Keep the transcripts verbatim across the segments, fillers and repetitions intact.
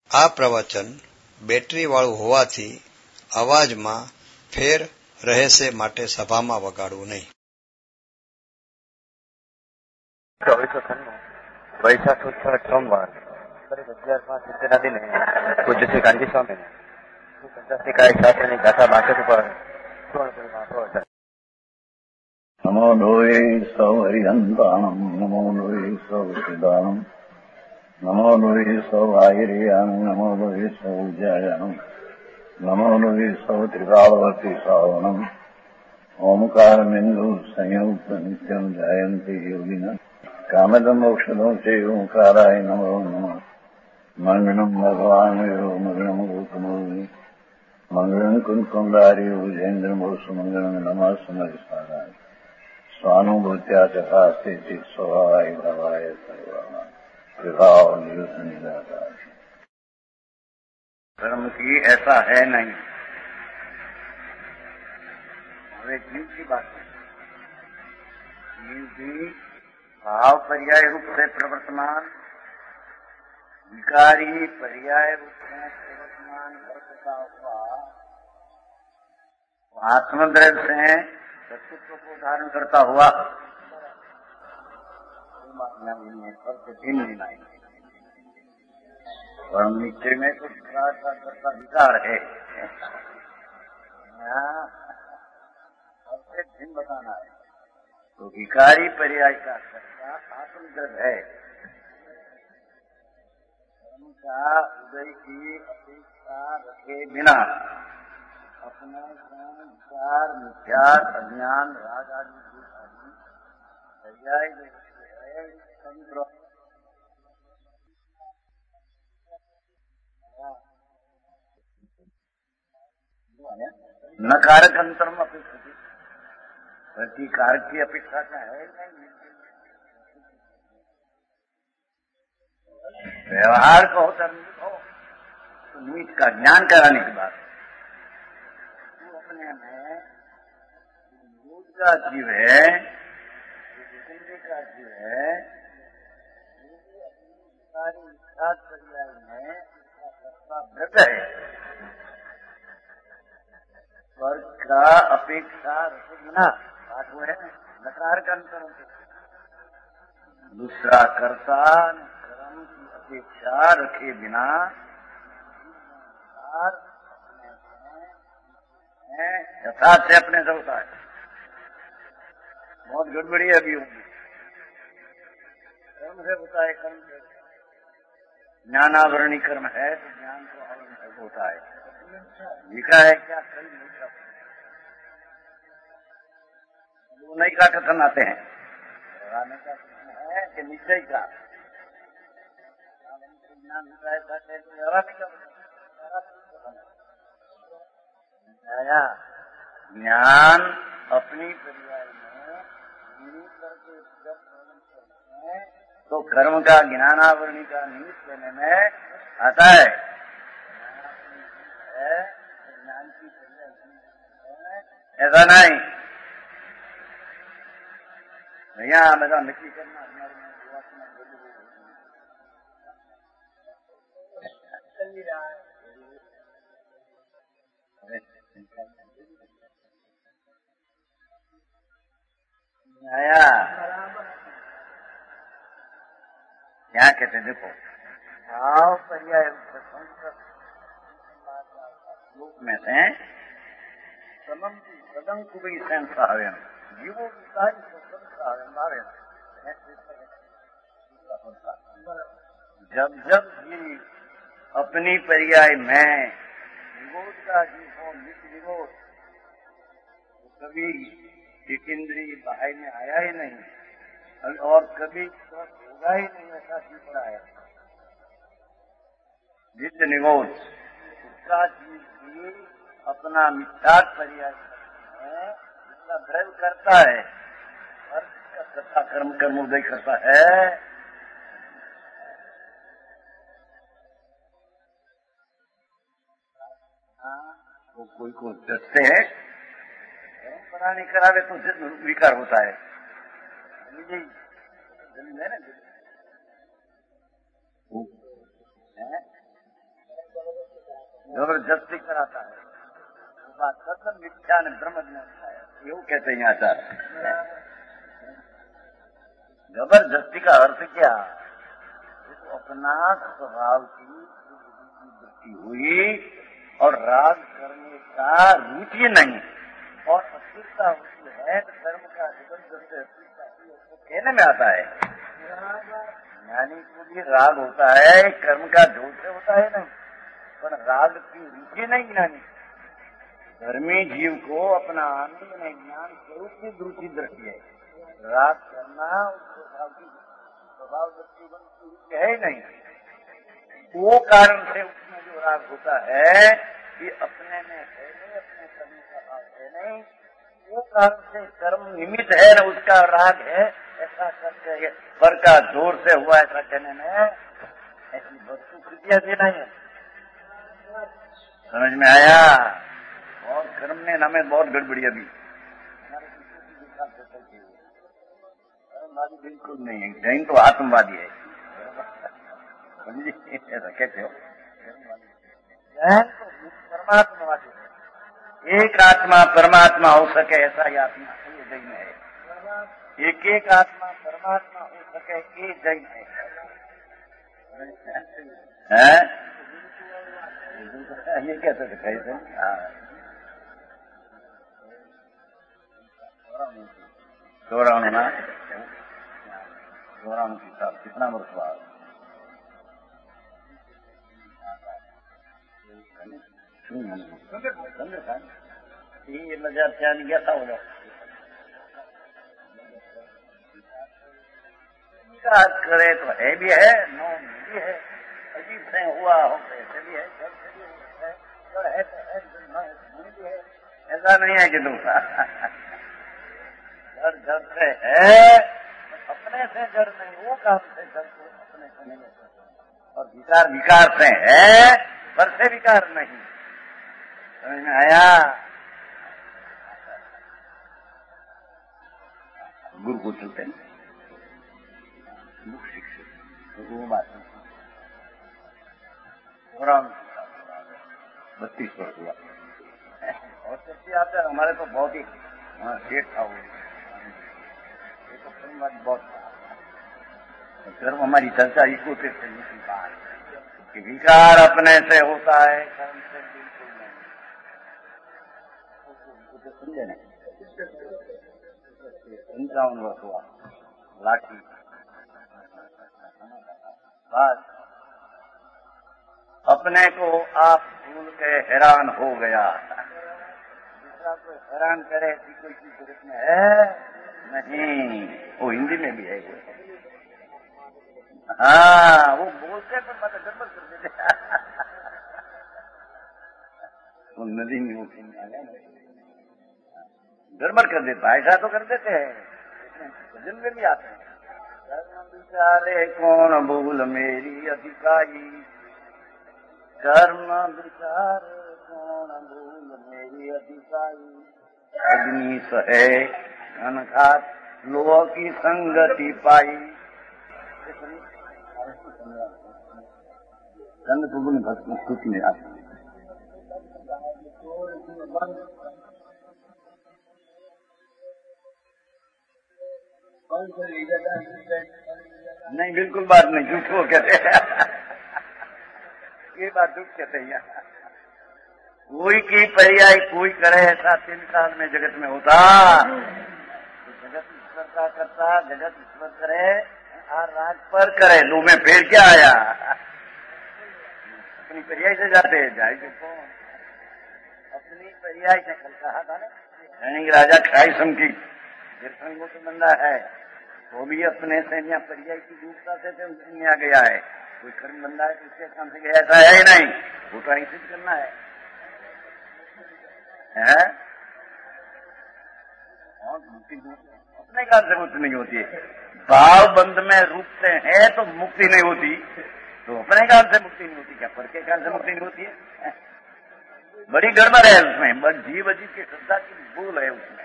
આ પ્રવચન બેટરીવાળું હોવાથી અવાજમાં ફેર રહેશે માટે સભામાં વગાડવું નહીં. ચોવીસો છન્નું વૈશાખ ઉત્સવ સોમવાર કરીબ અગિયાર પાંચ સિત્તેરના દિને પૂજ્ય શ્રી કાનજી સ્વામીને પંચાસનિકાય શાસ્ત્રની ગાથા બાસઠ ઉપર સુવર્ણપુરીમાં પ્રવચન. નમો લોહે સૌ હરિહંતાણમ નમો લોહે સૌ સિદાનમ નમો લોહે સૌ આયર્યાન નમો લોહે સૌ જયાનમ નમો લોહે સૌ ત્રિકાળવતી સાવનમ ઓમકાર બિંદુ સંયુક્ત નિત્યમ જયંતિ યોગિના કામદમ ઔષધો છે ઓંકારાય નમો નમઃ. મંગળમ ભગવાન મંગળમ ગૌતમોની મંગળમ કુંકુંડારી ઉજેન્દ્રમો સુમંગળમ નમઃ સમરિસારાય स्वानुभूत्या चकास्ते चित स्वभावाय भवाय सर्वमा विभाव निरुद्ध निराकार. धर्म की ऐसा है नहीं. હવે જીવ की बात है. जीव भी भाव पर्याय रूप से प्रवर्तमान, विकारी पर्याय रूप में प्रवर्तमान करता हुआ आत्मद्रव्य से सत्व को धारण करता हुआ परम नीचे में तो करता विकार है. सबसे भिन्न बताना है तो विकारी पर्याय का कर्ता आत्मद्रव्य है. कर्म का उदय की अपेक्षा रखे बिना अपने विचार मिथ्यार अज्ञान राग आदि आदि पर्याय न कारक अंतर में अपेक्षा प्रति कारक की अपेक्षा का है नहीं. व्यवहार कहो धर्म हो तो नीच का ज्ञान कराने की बात अपने में मूल का जीव है, जिंदगी का जीव है, सारी विचार पर्याय में उसका कर्ता व्रत है. स्वर्ग का अपेक्षा रखे बिना बात वो है नकार का अंतर. दूसरा कर्ता कर्म की अपेक्षा रखे बिना यथार्थ से अपने से होता है. बहुत गड़बड़ी अभी होगी. कर्म से होता है. कर्म से ज्ञानावरणी कर्म है तो ज्ञान को आवरण से होता है. लिखा है क्या कई नहीं का वो नहीं का कथन आते हैं. लगाने का कथन है कि निश्चय का ज्ञान होता है ज्ञान अपनी पर्याय में करके जब हैं तो कर्म का ज्ञानावरणी का निमित्त लेने में आता है. ज्ञान की पर्याय ऐसा नहीं. भैया मेरा नक्की करना आया क्या कहते देखो भाव पर्याय रूप में से समम की सदम कुबई संस्था हवे जीवो विकारी संस्था हवे. जब जब जीव अपनी पर्याय में निरोध का जीव हो नित्य निरोध तो कभी एक इंद्रिय बाहर में आया ही नहीं और कभी होगा ही नहीं. ऐसा जीव पड़ा है नित्य निरोध. उसका जीव भी अपना मिथ्यार पर्याय है उसका द्रव्य करता है और उसका कर्म कर्म उदय करता है. तो कोई को जैसे है परंपरा नहीं करावे तो विकार होता है. जमीन है ना जबरदस्ती कराता है, वो बात सत्संग मिथ्या ने ब्रह्म ज्ञान है, यूं कहते हैं आचार्य। जबरदस्ती का अर्थ क्या? तो अपना स्वभाव की वृत्ति हुई और राग करने का रुचि नहीं और अस्थिरता होती है, तो कर्म का जबरदस्ती अस्थिरता हुई उसको कहने में आता है। ज्ञानी को भी राग होता है, कर्म का जोर से होता है नहीं, पर राग की रुचि नहीं ज्ञानी। धर्मी जीव को अपना आनंद में ज्ञान स्वरूप की रुचि दृष्टि है, राग करना स्वभाव की स्वभाव दृष्टि की रुचि है ही नहीं। वो कारण से उसमें जो राग होता है कि अपने में है नहीं, अपने कर्म का भाव है नहीं, वो कारण से कर्म निमित्त है न उसका राग है, ऐसा करके पर का जोर से हुआ ऐसा कहने में ऐसी वस्तु कृतियां भी नहीं है। समझ में आया? और कर्म ने हमें बहुत गड़बड़ी अभी कर्मवादी बिल्कुल नहीं है, जैन तो आत्मवादी है, समझिए ऐसा कहते हो। जैन तो परमात्मावादी है, एक आत्मा परमात्मा हो सके ऐसा ही आत्मा ये जैन है, एक एक आत्मा परमात्मा हो सके ये जैन है, है? ये कैसे दिखाई थे? चौराणु ना चौराणु की साल कितना वर्ष बाद ये नजर क्या नहीं गया था वो करे तो है भी है, नो भी है, अजीब से हुआ हो ऐसे भी है, जब से भी है, जड़ है तो है, जड़ भी है, ऐसा नहीं है कि दूसरा जड़ जड़ से है, अपने से जड़ नहीं, वो काम से जड़ को अपने से नहीं है, और विकार विकार से है, पर से विकार नहीं। समझ में आया? गुरु को चलते मुख शिक्षक वो बात बत्तीस वर्ष हुआ और सबसे आते हमारे तो बहुत ही सेठ था वो, तो फिल्म बहुत कर्म हमारी चर्चा इसको से बात कि विकार अपने से होता है, कर्म से बिल्कुल नहीं। समझे नहीं? पंचावन वर्ष हुआ लाठी बस अपने को आप भूल के हैरान हो गया, दूसरा को हैरान करे ऐसी कोई चीज जगत में है नहीं। वो हिंदी में भी है वो, हाँ वो बोलते पर मतलब गड़बड़ कर देते वो नदी में वो गड़बड़ कर देता, ऐसा तो कर देते हैं, भजन में भी आते हैं। कर्म विचारे कौन भूल मेरी अधिकारी, कर्म विचार कौन भूल मेरी अधिकारी, अग्नि सहे घनघात लोह की संगति पाई। गंध गुण भस्म स्तुति में आते नहीं, बिल्कुल बात नहीं, झूठ वो कहते ये बात झूठ कहते हैं। कोई की पर्याय कोई करे ऐसा तीन काल में जगत में होता, तो जगत ईश्वर का करता, जगत ईश्वर करे और राज पर करे, दो में फिर क्या आया? अपनी पर्याय से जाते हैं, जाएंगे कौन? अपनी पर्याय से कल कहा था ना, यानी राजा खाइसम की संगो से बंदा है, वो भी अपने से या पर्याय की दूसरा से आ गया है। कोई कर्म बंदा है तो उसके काम से गया, ऐसा है ही नहीं, वो तो ऐसे करना है, है? और मुक्ति अपने काम से मुक्ति नहीं होती है। भाव बंध में रूपते हैं तो मुक्ति नहीं होती, तो अपने काम से मुक्ति नहीं होती, क्या पर के काम से मुक्ति नहीं होती है? बड़ी गड़बड़ है उसमें, बस जीव अजीब की श्रद्धा की भूल है उसमें।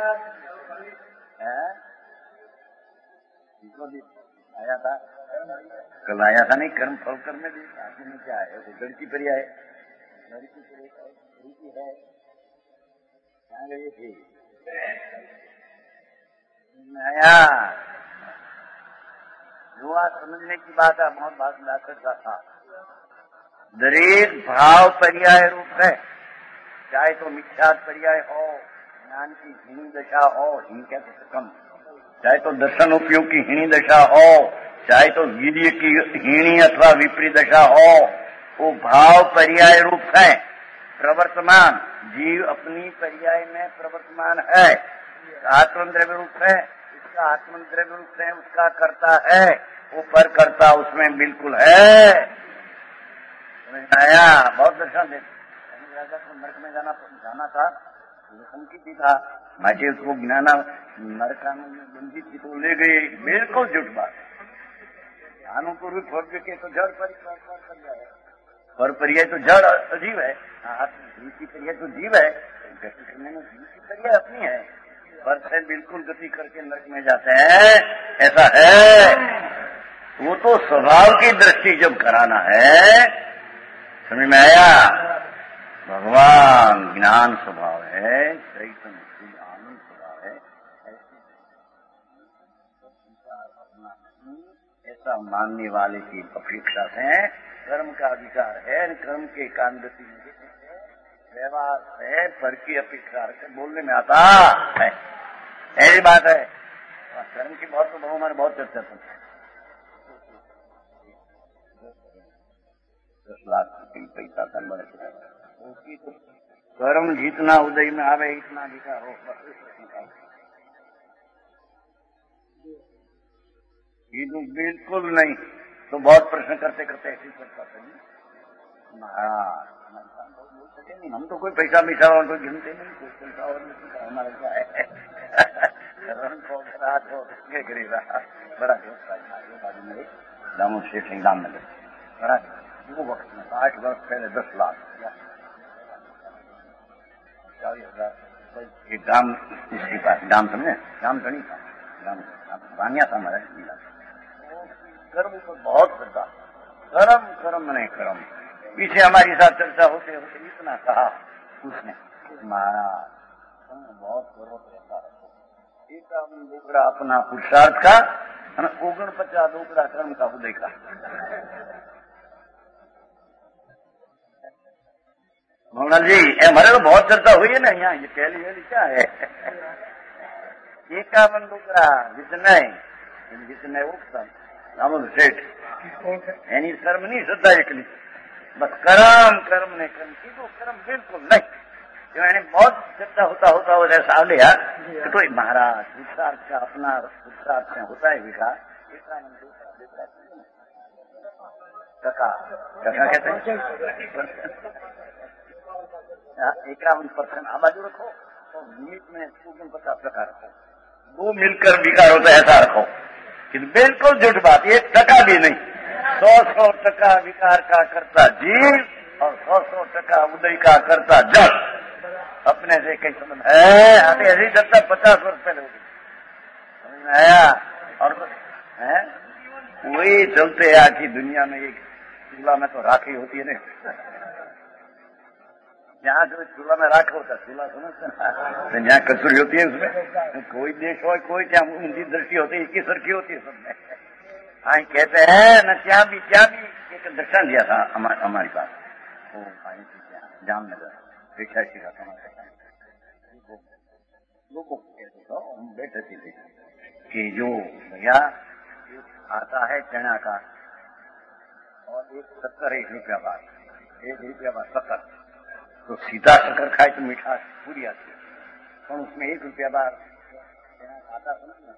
आया था कल आया था नहीं, कर्म फल कर्म में भी आगे में क्या है, वो गण की पर्याय है, लड़की को लड़की है कहाँ गई थी नया युवा समझने की बात है। बहुत बात ना करता था। दरेक भाव पर्याय रूप है, चाहे तो मिथ्यात पर्याय हो, ज्ञान की हीनी दशा हो, हीन क्या कम, चाहे तो दर्शन उपयोग की हीनी दशा हो, चाहे तो वीर्य की हीनी अथवा विपरीत दशा हो, वो भाव पर्याय रूप है। प्रवर्तमान जीव अपनी पर्याय में प्रवर्तमान है, आत्मद्रव्य रूप है, इसका आत्मद्रव्य रूप है, उसका करता है, वो पर करता उसमें बिल्कुल है। आया बहुत दर्शन देते राजा को नरक में जाना जाना था, संकित ही था, माचे उसको ज्ञाना नरका में बंदी थी तो ले गई, बिल्कुल झूठ बात। अनुपूर्व छोड़ के तो जड़ पर कर जाए, पर पर्याय तो जड़ अजीब है, जीव की पर्याय तो जीव है, गति करने में जीव की पर्याय अपनी है, पर से बिल्कुल गति करके नरक में जाते हैं, ऐसा है। वो तो स्वभाव की दृष्टि जब कराना है, समझ में आया। भगवान ज्ञान स्वभाव है, चैतन्य आनंद स्वभाव है, ऐसा मानने वाले की अपेक्षा है। कर्म का अधिकार है, कर्म के कांगति व्यवहार है, पर की अपेक्षा बोलने में आता है, ऐसी बात है। कर्म की बहुत तो हमारे बहुत चर्चा करते हैं। दस लाख पैसा कर्म उसकी तो कर्म जितना उदय में आवे इतना अधिकार हो, ये तो बिल्कुल नहीं। तो बहुत प्रश्न करते करते ऐसी चर्चा करें महाराज, नहीं हम तो कोई पैसा मिसा और कोई गिनते नहीं, कोई पैसा और नहीं, हमारा क्या है गरीबा बड़ा बाजू में दामोद शेख सिंह दाम नगर बड़ा वो वक्त में आठ वर्ष पहले दस लाख चालीस हजार एक दाम इसके पास, दाम समझे, दाम तो नहीं था, दाम बानिया था हमारा। कर्म को बहुत श्रद्धा, कर्म कर्म नहीं कर्म। पीछे हमारी साथ चर्चा होते होते इतना कहा उसने, महाराज बहुत गर्व रहता है, एक दूसरा अपना पुरुषार्थ का, ओगन पचास दूसरा कर्म का उदय का। मोहन जी हमारे तो बहुत चर्चा हुई है ना यहाँ, ये पहली वाली क्या है, एकावन दूसरा जितने जितने उत्तम दामोद सेठ यानी कर्म नहीं श्रद्धा एकली, बस कर्म कर्म ने कर्म की तो कर्म बिल्कुल नहीं। तो मैंने बहुत चर्चा होता होता हो ऐसा लिया कि तो महाराज पुरुषार्थ का अपना पुरुषार्थ से होता है विकास, टका टका कहते हैं इक्यावन परसेंट आबादी रखो और मिनट में पचास टका रखो, दो मिलकर विकार होता है ऐसा रखो। बिल्कुल झूठ बात, एक टका भी नहीं। सौ सौ टका विकार का करता जीव और सौ सौ टका उदय का करता जड़, अपने से कई समझ है आते ऐसी चर्चा पचास वर्ष पहले होगी, समझ में आया। और है वही चलते हैं आखिर दुनिया में। एक चूल्हा में तो राखी होती है ना, जहाँ जो चूल्हा में राख होता है, चूल्हा समझते ना, जहाँ कसूरी होती है उसमें कोई देश हो कोई क्या उनकी दृष्टि होती है, इक्कीस रखी होती है सब में। हाँ कहते हैं न क्या भी क्या भी एक दर्शन दिया था हमारे हमारे पास, वो जामनगर इक्यासी का लोगों को हम बैठे थे कि जो भैया आता है चना का और एक सत्तर एक रुपया बार, एक रुपया बार सत्तर, तो सीधा शक्कर खाए तो मिठास पूरी आती है, और उसमें एक रुपया बार आता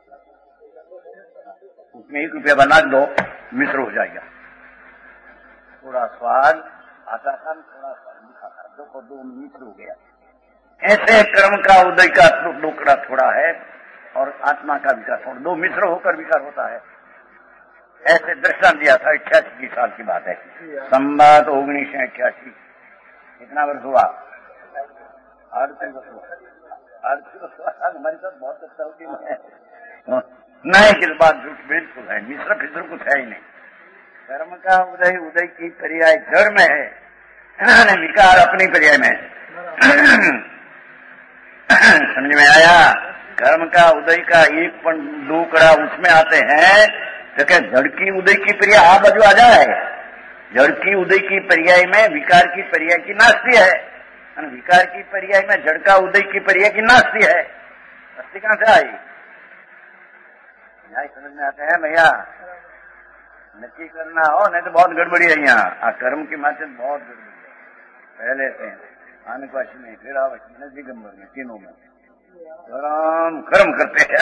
उसमें एक रुपया बना दो मिश्र हो जाएगा, थोड़ा स्वाद आता था थोड़ा स्वाद लिखा था, दो को दो मिश्र हो गया। ऐसे कर्म का उदय का टुकड़ा थोड़ा है और आत्मा का विकास थोड़ा, दो मिश्र होकर विकास होता है। ऐसे दर्शन दिया था, अट्ठासी की साल की बात है, संवाद उन्नीस सौ अट्ठासी। कितना वर्ष हुआ? अड़तीस वर्ष हुआ। अड़तीस वर्ष हमारे साथ बहुत अच्छा होती है नहीं, किस बात झूठ बिल्कुल है, मिश्र फिश्र कुछ है ही नहीं। कर्म का उदय उदय की पर्याय जड़ में है, विकार अपनी पर्याय में। समझ में आया? कर्म का उदय का एक पण दो कड़ा उसमें आते हैं तो क्या जड़ की उदय की पर्याय आ बाजू आ जाए। जड़ की उदय की पर्याय में विकार की पर्याय की नास्ती है, विकार की पर्याय में जड़ का उदय की पर्याय की नास्ती है। नास्ती कहां से आई? समझ में आते हैं भैया? नक्की करना हो नहीं तो बहुत गड़बड़ी है यहाँ। कर्म की माते बहुत गड़बड़ी है। पहले से आने पास में फिर आवश्य में दिगंबर में तीनों में कर्म कर्म करते हैं।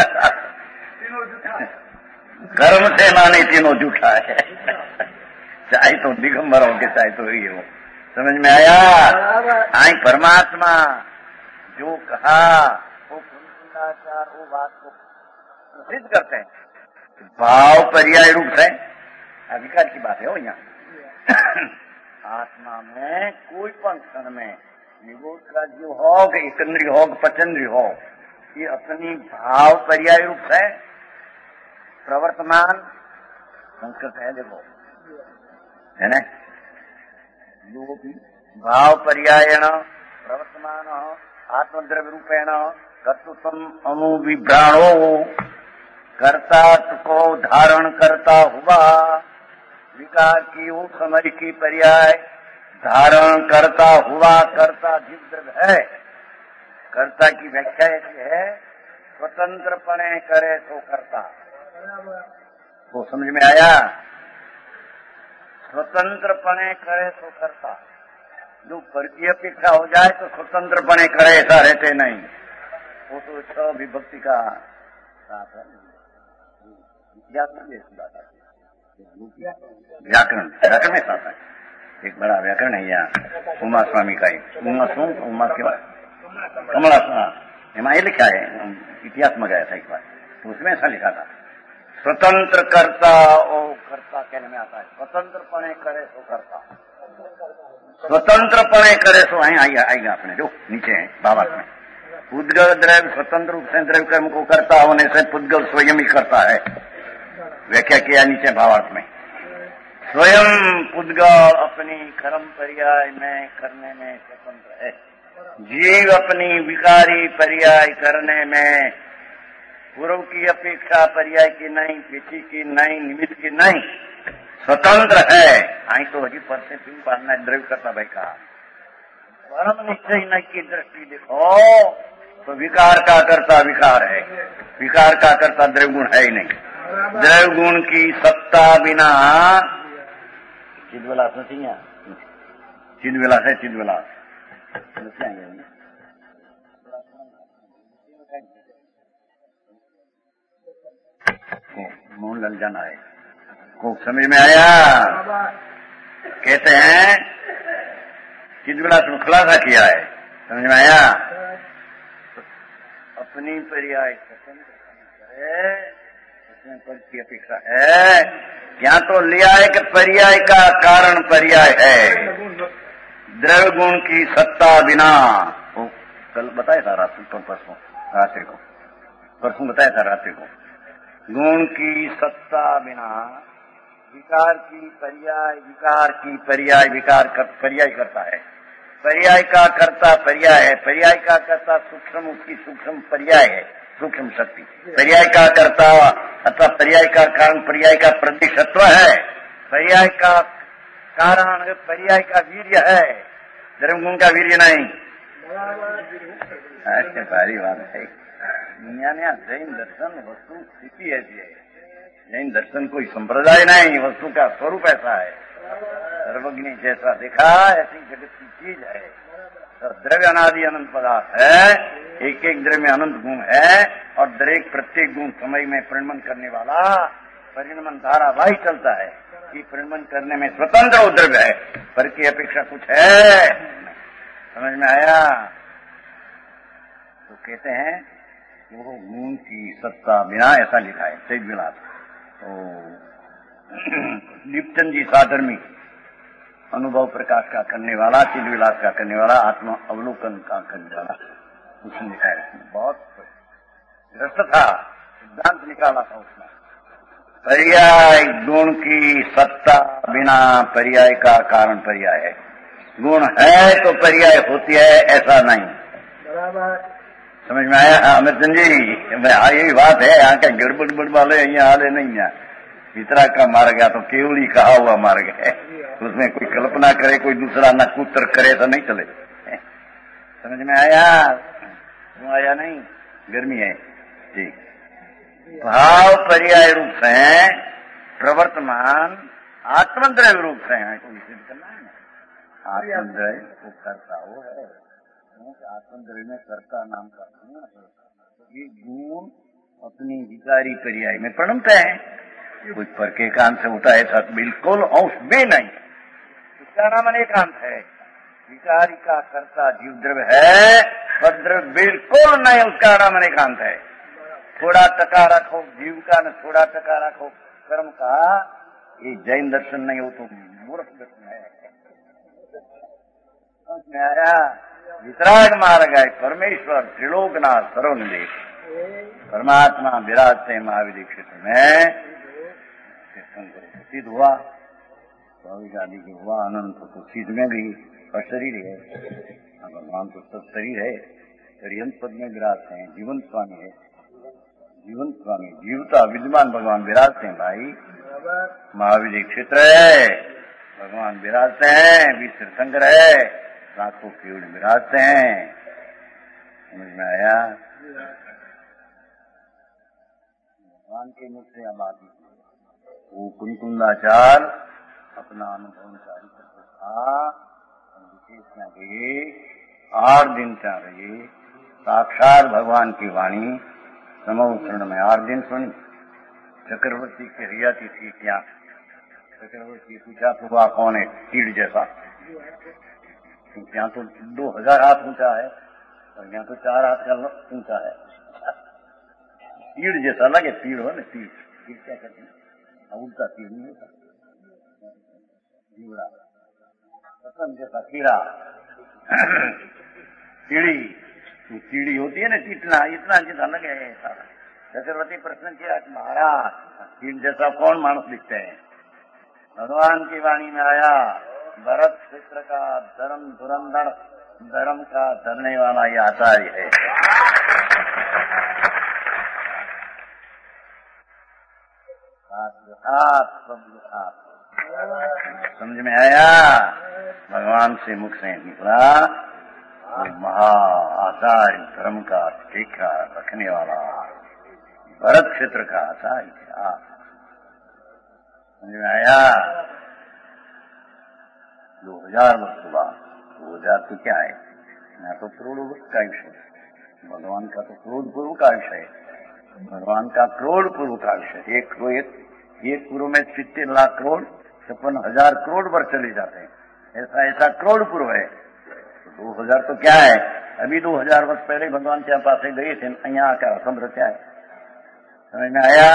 कर्म से माने तीनों झूठा है। चाहे तो दिगंबर हो के चाहे तो ये हो। समझ में आया? आई परमात्मा जो कहा वो पुरुषाचार वो बात को सिद्ध करते हैं। भाव पर्याय रूप है, अधिकार की बात है वो यहाँ। आत्मा में कोई पण क्षण में निगोद का जो हो कि एकंद्री हो कि पचंद्री हो, ये अपनी भाव पर्याय रूप है। प्रवर्तमान संस्कृत है, देखो है ना, जो भी भाव पर्यायण प्रवर्तमान आत्मद्रव्य रूपेण कर्तृत्व अनुविभ्राणो कर्ता को धारण करता हुआ विकार की वो समय की पर्याय धारण करता हुआ कर्ता जीव द्रव्य है। कर्ता की व्याख्या ऐसी है, स्वतंत्रपणे करे तो कर्ता। वो समझ में आया? स्वतंत्रपणे करे तो कर्ता। जो पर की अपेक्षा हो जाए तो स्वतंत्रपणे करे ऐसा रहते नहीं। वो तो छ विभक्ति का साथ है। व्याकरण व्याकरण में साथ है। एक बड़ा व्याकरण है यहाँ उमा स्वामी का ही। उमा सो उमा के बाद कमला एमा ये लिखा है, इतिहास में गया था एक बार, तो उसमें ऐसा लिखा था, स्वतंत्र कर्ता ओ कर्ता कहने में आता है, स्वतंत्रपणे करे सो कर्ता। स्वतंत्रपणे करे सो आएगा आएगा अपने जो नीचे है भावार्थ में। पुद्गल द्रव्य स्वतंत्र रूप से द्रव्य कर्म को करता होने से पुद्गल स्वयं ही करता है। व्याख्या किया नीचे भावार्थ में। स्वयं पुद्गल अपनी कर्म पर्याय में करने में स्वतंत्र है। जीव अपनी विकारी पर्याय करने में पूर्व की अपेक्षा पर्याय की नहीं, पीछे की नहीं, निमित्त की नहीं, स्वतंत्र है। आई तो हजी पर से फिर पालना द्रव्य करता भाई का परम निश्चय न की दृष्टि देखो तो विकार का करता विकार है, विकार का करता द्रव्य गुण है ही नहीं। द्रव्य गुण की सत्ता बिना चिद्विलास नहीं है, चिद्विलास है, चिद्विलास मोहन लल जाना है को समझ में आया? कहते हैं चिद्विलास में खुलासा किया है, समझ में आया? अपनी पर्याय स्वतंत्र करे उसमें पद की अपेक्षा है। क्या तो लिया है कि पर्याय का कारण पर्याय है, द्रव्य गुण की सत्ता बिना। वो कल बताया था रात्रि को, परसों रात्रि को परसों बताया था रात्रि को, गुण की सत्ता बिना विकार की पर्याय, विकार की पर्याय विकार कर, पर्याय करता है। पर्याय का कर्ता पर्याय है, पर्याय का कर्ता सूक्ष्म उसकी सूक्ष्म पर्याय है, सूक्ष्म शक्ति। पर्याय का कर्ता अथवा पर्याय का कारण पर्याय का प्रतिशत्व है। पर्याय का कारण पर्याय का वीर्य है, धर्मगुण का वीर्य नहीं। ऐसे भारी बात है। जैन दर्शन वस्तु स्थिति ऐसी है, जैन दर्शन कोई संप्रदाय नहीं, वस्तु का स्वरूप ऐसा है। सर्वज्ञ जैसा देखा ऐसी जगत की चीज है। तो द्रव्य अनादि अनंत पदार्थ है, एक एक द्रव्य में अनंत गुण है और दरेक प्रत्येक गुण समय में परिणमन करने वाला परिणमन धारावाही चलता है कि परिणमन करने में स्वतंत्र वो द्रव्य है, पर की अपेक्षा कुछ है। समझ में आया? तो कहते हैं वो गुण की सत्ता बिना, ऐसा लिखा है सैद विलास। तो दीपचंद जी साधर्मी अनुभव प्रकाश का करने वाला, चिद विलास का करने वाला, आत्मा अवलोकन का करने वाला, उसने लिखा है। बहुत ग्रस्त था, सिद्धांत निकाला था उसने। पर्याय गुण की सत्ता बिना पर्याय का कारण पर्याय है। गुण है तो पर्याय होती है, ऐसा नहीं। बराबर समझ में आया अमृतचंद जी? हाँ यही बात है। यहाँ के गड़बड़ बड़ वाले यहाँ आले नहीं है। इतना का मार्ग है तो केवल ही कहा हुआ मार्ग है, उसमें कोई कल्पना करे, कोई दूसरा न कुतर करे तो नहीं चले। समझ में आया? क्यों आया नहीं? गर्मी है जी। भाव पर्याय रूप से प्रवर्तमान आत्मद्रव्य रूप से है, कोई सिद्ध करना है ना। आत्मद्रव्य वो करता वो है, आत्मद्रव्य में कर्ता नाम का ये गुण अपनी विकारी पर्याय में प्रणमते हैं। कोई पर के एकांत से होता है ऐसा बिल्कुल अंश भी नहीं, उसका नाम अनेकांत है। विकारी का कर्ता जीव द्रव्य है, पर द्रव्य बिल्कुल नहीं, उसका नाम अनेकांत है। थोड़ा टका रखो जीव का, न थोड़ा टका रखो कर्म का। ये जैन दर्शन नहीं हो तो मूर्ख दर्शन है। समझ में आया? वितराग मार्ग है परमेश्वर त्रिलोकनाथ सर्वनिदेश परमात्मा विराजते महाविधि क्षेत्र में। सिद्ध हुआ स्वामी आदि के हुआ, अनंत तो सिद्ध में भी और शरीर है। भगवान तो सब शरीर है, पर्यंत पद में विराजते हैं। जीवन स्वामी है, जीवन स्वामी जीवता विद्यमान भगवान विराजते हैं। भाई महाविधि क्षेत्र है, भगवान विराजते हैं। विश्व शंकर है, लाखों केवल विराजते हैं। समझ में आया? भगवान के मुख से अब आती वो कुंकुंदाचार अपना अनुभव जारी करते था। विशेष यहाँ गए आठ दिन चाह रहे साक्षात भगवान की वाणी समूर्ण में आठ दिन सुनी। चक्रवर्ती की रियाती थी क्या? चक्रवर्ती पूछा तो वह कौन है? कीड़ जैसा। यहाँ तो दो हजार हाथ ऊंचा है और यहाँ तो चार हाथ का ऊंचा है। तीड़ जैसा लगे, तीड़ हो ना, तीड़ तीड़ क्या करते हैं? उल्टा तीड़ नहीं होता, जीवड़ा पसंद जैसा कीड़ा कीड़ी कीड़ी होती है ना, इतना इतना जैसा लगे सारा। चक्रवर्ती प्रश्न किया कि महाराज कीड़ जैसा कौन मानस दिखते हैं? भगवान की वाणी में आया भरत क्षेत्र का धर्म धुरंधर, धर्म का धरने वाला ये आचार्य है। समझ में आया? भगवान से मुख से निकला महा आचार्य, धर्म का टीका रखने वाला भरत क्षेत्र का आचार्य। समझ में आया? दो हजार वर्ष बाद, दो हजार तो क्या है ना, तो करोड़ वर्ष का विषय। भगवान का तो करोड़ पूर्व का विषय, भगवान का करोड़ पूर्व का विषय। एक एक एक पूर्व में सित्ते लाख करोड़ छप्पन हजार करोड़ वर्ष चले जाते हैं। ऐसा ऐसा करोड़ पूर्व है। तो दो हजार तो क्या है? अभी दो हजार वर्ष पहले भगवान के पास गए थे, यहाँ आकर असंभव क्या है? समझ में आया?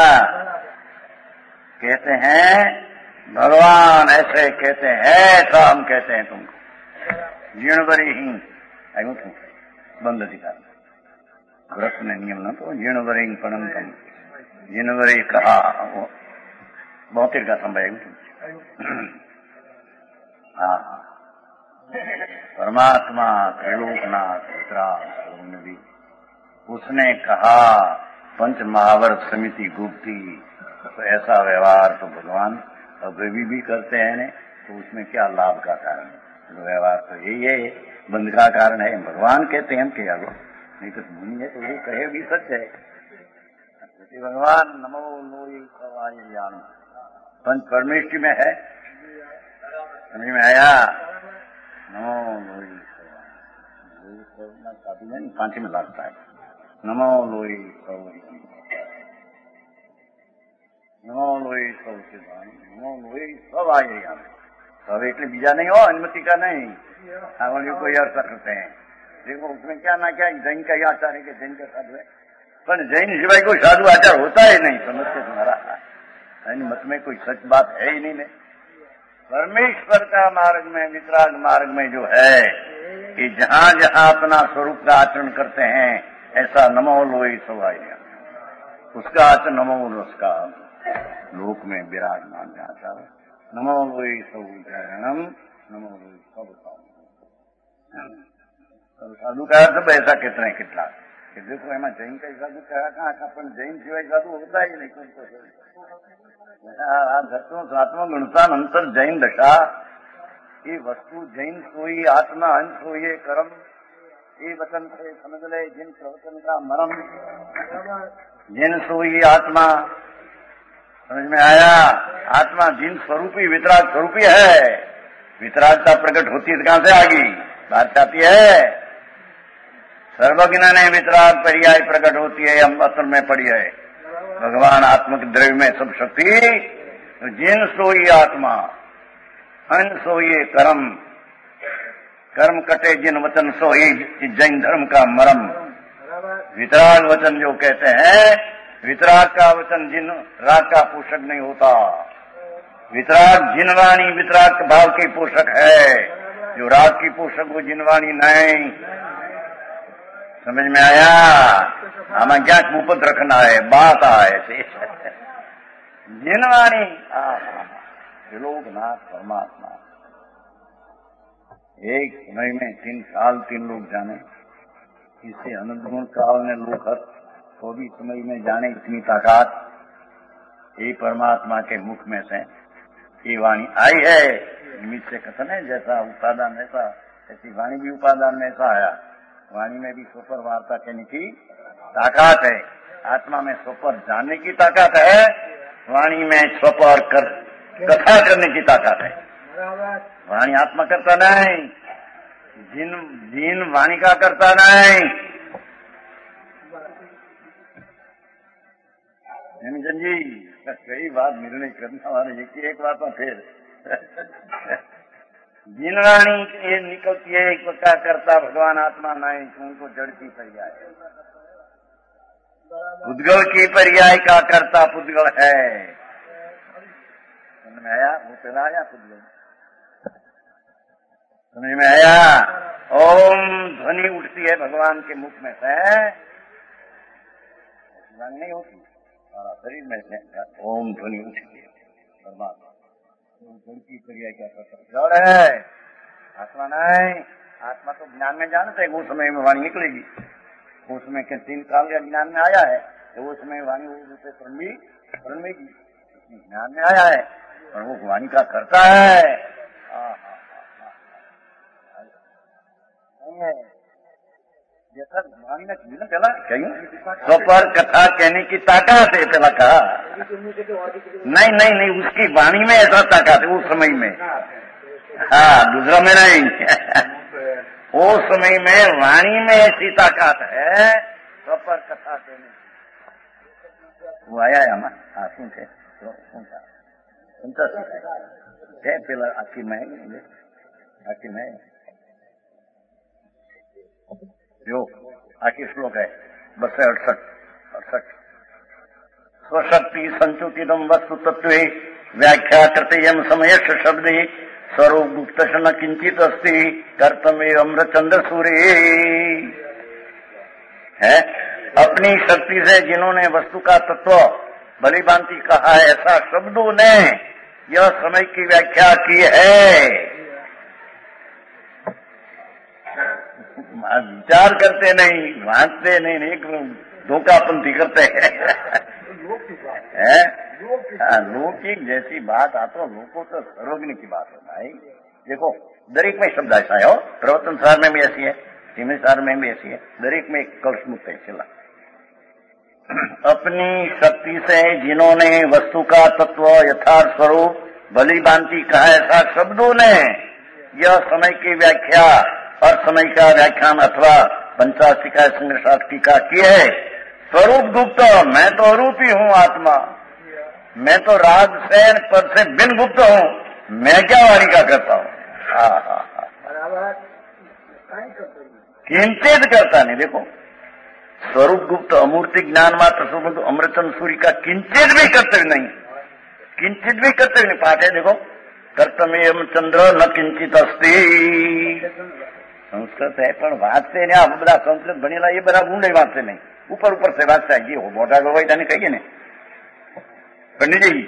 कहते हैं भगवान ऐसे कहते हैं तो हम कहते हैं तुमको जीर्णवरी ही बंद अधिकार व्रत ने नियम न तो जीर्णवरी पणंतम जीर्णवरी कहा बहुतेर का संभव। हाँ परमात्मा त्रिलोकनाथ वितराग उसने कहा पंच महावर्त समिति गुप्ती, तो ऐसा व्यवहार तो भगवान अभी भी करते हैं ने, तो उसमें क्या लाभ का कारण है? तो व्यवहार तो यही है, बंद का कारण है। भगवान कहते हैं हम क्या लो, नहीं तो मुनि है तो वो कहे भी सच है। भगवान नमो लोई सवायन पंच परमेष्टि में है। समझ में आया? नमो लोई सवाई पांच में लगता है। नमो लोई सवाई नमो लोई सौसिदान नमो लोई सब आ गई। सब एक बीजा नहीं हो, अनुमति का नहीं, सावलियों को अर्थ करते हैं। देखो उसमें क्या ना क्या जैन का ही आचार है कि जैन का साधु है, पर जैन सिवाय कोई साधु आचार होता ही नहीं। समझते तुम्हारा जैन मत में कोई सच बात है ही नहीं। में परमेश्वर का मार्ग में वितराग मार्ग में जो है कि जहाँ जहाँ अपना स्वरूप का आचरण करते हैं ऐसा नमो लोई सवाई उसका आचरण नमो उसका लोक में विराजमान आचार। नमो लोई सौ नमो लोई सब સાધુ કયા તો બેસા કેટલા કેટલા કે દેખો એમાં જૈન કઈ સાધુ કયા કાં પણ જૈન સિવાય સાધુ હોતા જ નહીં. આ ધર્મ સાતમા ગુણતા અંતર જૈન દશા એ વસ્તુ જૈન સોઈ આત્મા અંશ સોઈએ કર્મ એ વતન से समझ ले जिन प्रवचन का मरम जिन सोई आत्मा समझ में आया. आत्मा जिन स्वरूपी वितराग स्वरूपी है. वितरागता प्रकट होती है कहां से आ गई बात आती है. सर्वज्ञ ने वितराग पर्याय प्रकट होती है हम असल में पड़ी है. भगवान आत्मक द्रव्य में सब शक्ति जिन सोई आत्मा अन सोई कर्म कर्म कटे जिन वचन सोई जैन धर्म का मरम. वितराग वचन जो कहते हैं वितराग का वचन जिन राग का पोषक नहीं होता. वितराग जिनवाणी वितराग भाव की पोषक है. जो राग की पोषक वो जिनवाणी नहीं. समझ में आया. हमें क्या मुपद रखना है बात आए जिनवाणी लोकनाथ परमात्मा. एक समय में तीन साल तीन लोग जाने इसे अनंत गुण काल ने लोकत तो भी समय में जाने इतनी ताकत ये परमात्मा के मुख में से ये वाणी आई है. निमित्त से कथन है जैसा उपादान ऐसा ऐसी वाणी भी उपादान में ऐसा आया. वाणी में भी स्वपर वार्ता कहने की ताकत है. आत्मा में स्वपर जानने की ताकत है. वाणी में स्वपर कर कथा करने की ताकत है. वाणी आत्मा करता नहीं. जिन जिन वाणी का करता नहीं. हेमचंद जी कई बात निर्णय करने वाले एक एक बात में फिर जिन वाणी ये निकलती है एक क्या करता भगवान आत्मा नहीं उनको जड़ की पर्याय पुद्गल की पर्याय का करता पुद्गल है. समझ में आया. वो पहला आया पुद्गल समझ में आया. ओम ध्वनि उठती है भगवान के मुख में से नहीं होती हमारा शरीर में से ओम ध्वनि उठती है परमात्मा. जड़ की पर्याय क्या करता जड़ है आत्मा नहीं. आत्मा तो ज्ञान में जानते है वो समय में वाणी निकलेगी. उसमें के तीन काल का ज्ञान में आया है तो उसमें वाणी रूप प्रणमेगी ज्ञान में आया है और वो वाणी का करता है. जैसा वाणी ने जीवन पहला कहीं स्वपर कथा कहने की ताकत है. पहला कहा नहीं नहीं नहीं उसकी वाणी में ऐसा ताकत है उस समय में. हाँ दूसरा में नहीं. उस समय में वाणी में ऐसी ताकत है स्वपर कथा कहने. वो आया है हमारा. हाँ सुन थे सुनता सुनता सीखा पहला आखिर में आखिर में जो आखिर श्लोक है बस अड़सठ अड़सठ स्वशक्ति संचुतिदम वस्तु तत्व व्याख्या करते यम समय शब्द स्वरूप गुप्त न किंचित अस्ति कर्तव्य अम्रचंद्र सूर्य है. अपनी शक्ति से जिन्होंने वस्तु का तत्व भली भांति कहा है ऐसा शब्दों ने यह समय की व्याख्या की है. विचार करते नहीं वांचते नहीं एक धोखापंथी करते हैं. लौकिक जैसी बात आ तो लोगों तो सर्वज्ञ की बात है भाई. देखो दरेक में शब्द ऐसा है. प्रवचन सार में भी ऐसी है सीमित सार में भी ऐसी है. दरेक में एक कलश मुक्त है. चला अपनी शक्ति से जिन्होंने वस्तु का तत्व यथार्थ स्वरूप भली भांति कहा ऐसा शब्दों ने यह समय की व्याख्या और समय का व्याख्यान अथवा पंचाशिका संग्रह टीका की है. स्वरूप गुप्त मैं तो अरूपी हूँ आत्मा. मैं तो राग सैन पद से बिन गुप्त हूँ. मैं क्या वाणी का करता हूँ. किंचित करता नहीं. देखो स्वरूप गुप्त अमूर्ति ज्ञान मात्र स्वरूप अमृतचंद्र सूर्य का किंचित भी कर्तव्य नहीं. किंचित भी कर्तव्य नहीं. पाठ है देखो कर्तव्य चंद्र न किंचित अस्ति. संस्कृत है पण वांचते ने आ बधा संस्कृत भणेला ये बधा ઊંડે वांचते नहीं. ऊपर ऊपर से वांचता है. ये मोटा गवाई तने कहिए ने पंडित जी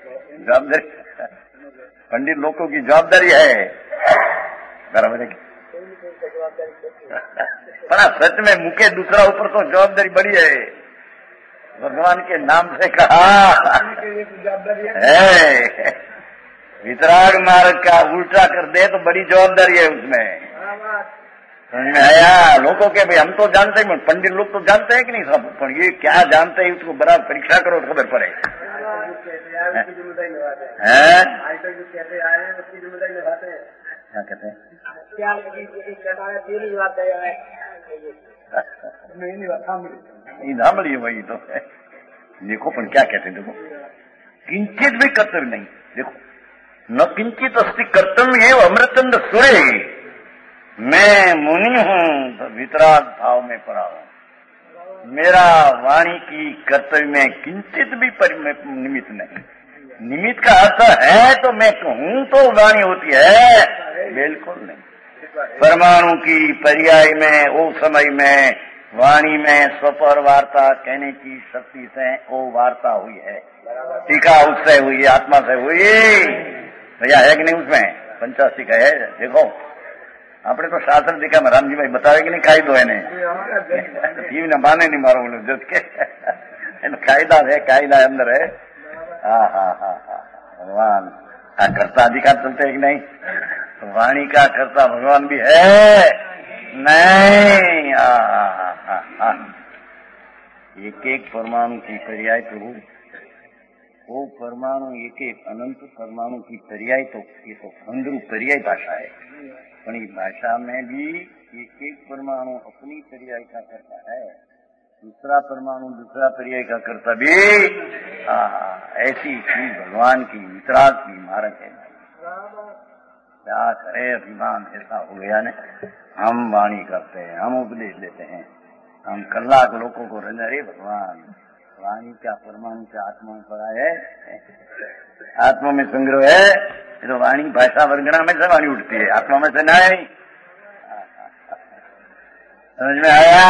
जवाबदारी पंडित लोगों की जवाबदारी है बराबर है. पर सच में मुके दूसरा ऊपर तो जवाबदारी बड़ी है। भगवान के नाम से कहा है, वितराग मार्ग का उल्टा कर दे तो बड़ी जवाबदारी है उसमें। समझ में आया? लोगों के भाई हम तो जानते हैं, पंडित लोग तो जानते हैं कि नहीं सब, पर ये क्या जानते हैं उसको बराबर परीक्षा करो तो खबर पड़े। हैं? क्या कहते हैं? नहीं धामड़ी वही तो है। देखो पर क्या कहते हैं, देखो किंचित भी कर्तव्य नहीं। देखो न किंचित अस्ति कर्तव्य अमृतचंद सूर्य, मैं मुनि हूँ वितराग भाव में पड़ा हूँ। मेरा वाणी की कर्तव्य में किंचित भी निमित्त नहीं। निमित्त का अर्थ है तो मैं कहूँ तो वाणी होती है, बिल्कुल नहीं। परमाणु की पर्याय में वो समय में वाणी में स्वपर वार्ता कहने की शक्ति से वो वार्ता हुई है, टीका उससे हुई, आत्मा से हुई। भैया है कि नहीं उसमें पंचासी का है। देखो આપણે તો શાસ્ત્ર દીકા માં રામજી ભાઈ બતાવે કે નહીં કાયદો એને જીવ ને બાને નહીં મારો બોલો જત કે કાયદા है, कायदा अंदर है। हाँ हाँ हाँ हाँ भगवान का कर्ता अधिकार चलते है कि नहीं? तो वाणी का कर्ता भगवान भी है नहीं। हाँ हाँ हाँ एक एक परमाणु की पर्याय प्रभु, वो परमाणु एक एक अनंत परमाणु की पर्याय, तो ये तो अंदरू पर्याय भाषा है। पर इस भाषा में भी एक एक परमाणु अपनी पर्याय का करता है, दूसरा परमाणु दूसरा पर्याय का करता भी। ऐसी चीज भगवान की वितराग की मार्ग है। क्या करे, अभिमान ऐसा हो गया ने, हम वाणी करते हैं, हम उपदेश देते हैं, हम कलाक लोगों को रंजा रे भगवान वाणी क्या परमाणु क्या आत्मा में पड़ा है, आत्मा में संग्रह है। तो वाणी भाषा वर्गणा में से वाणी उठती है, आत्मा में से नहीं। समझ में आया?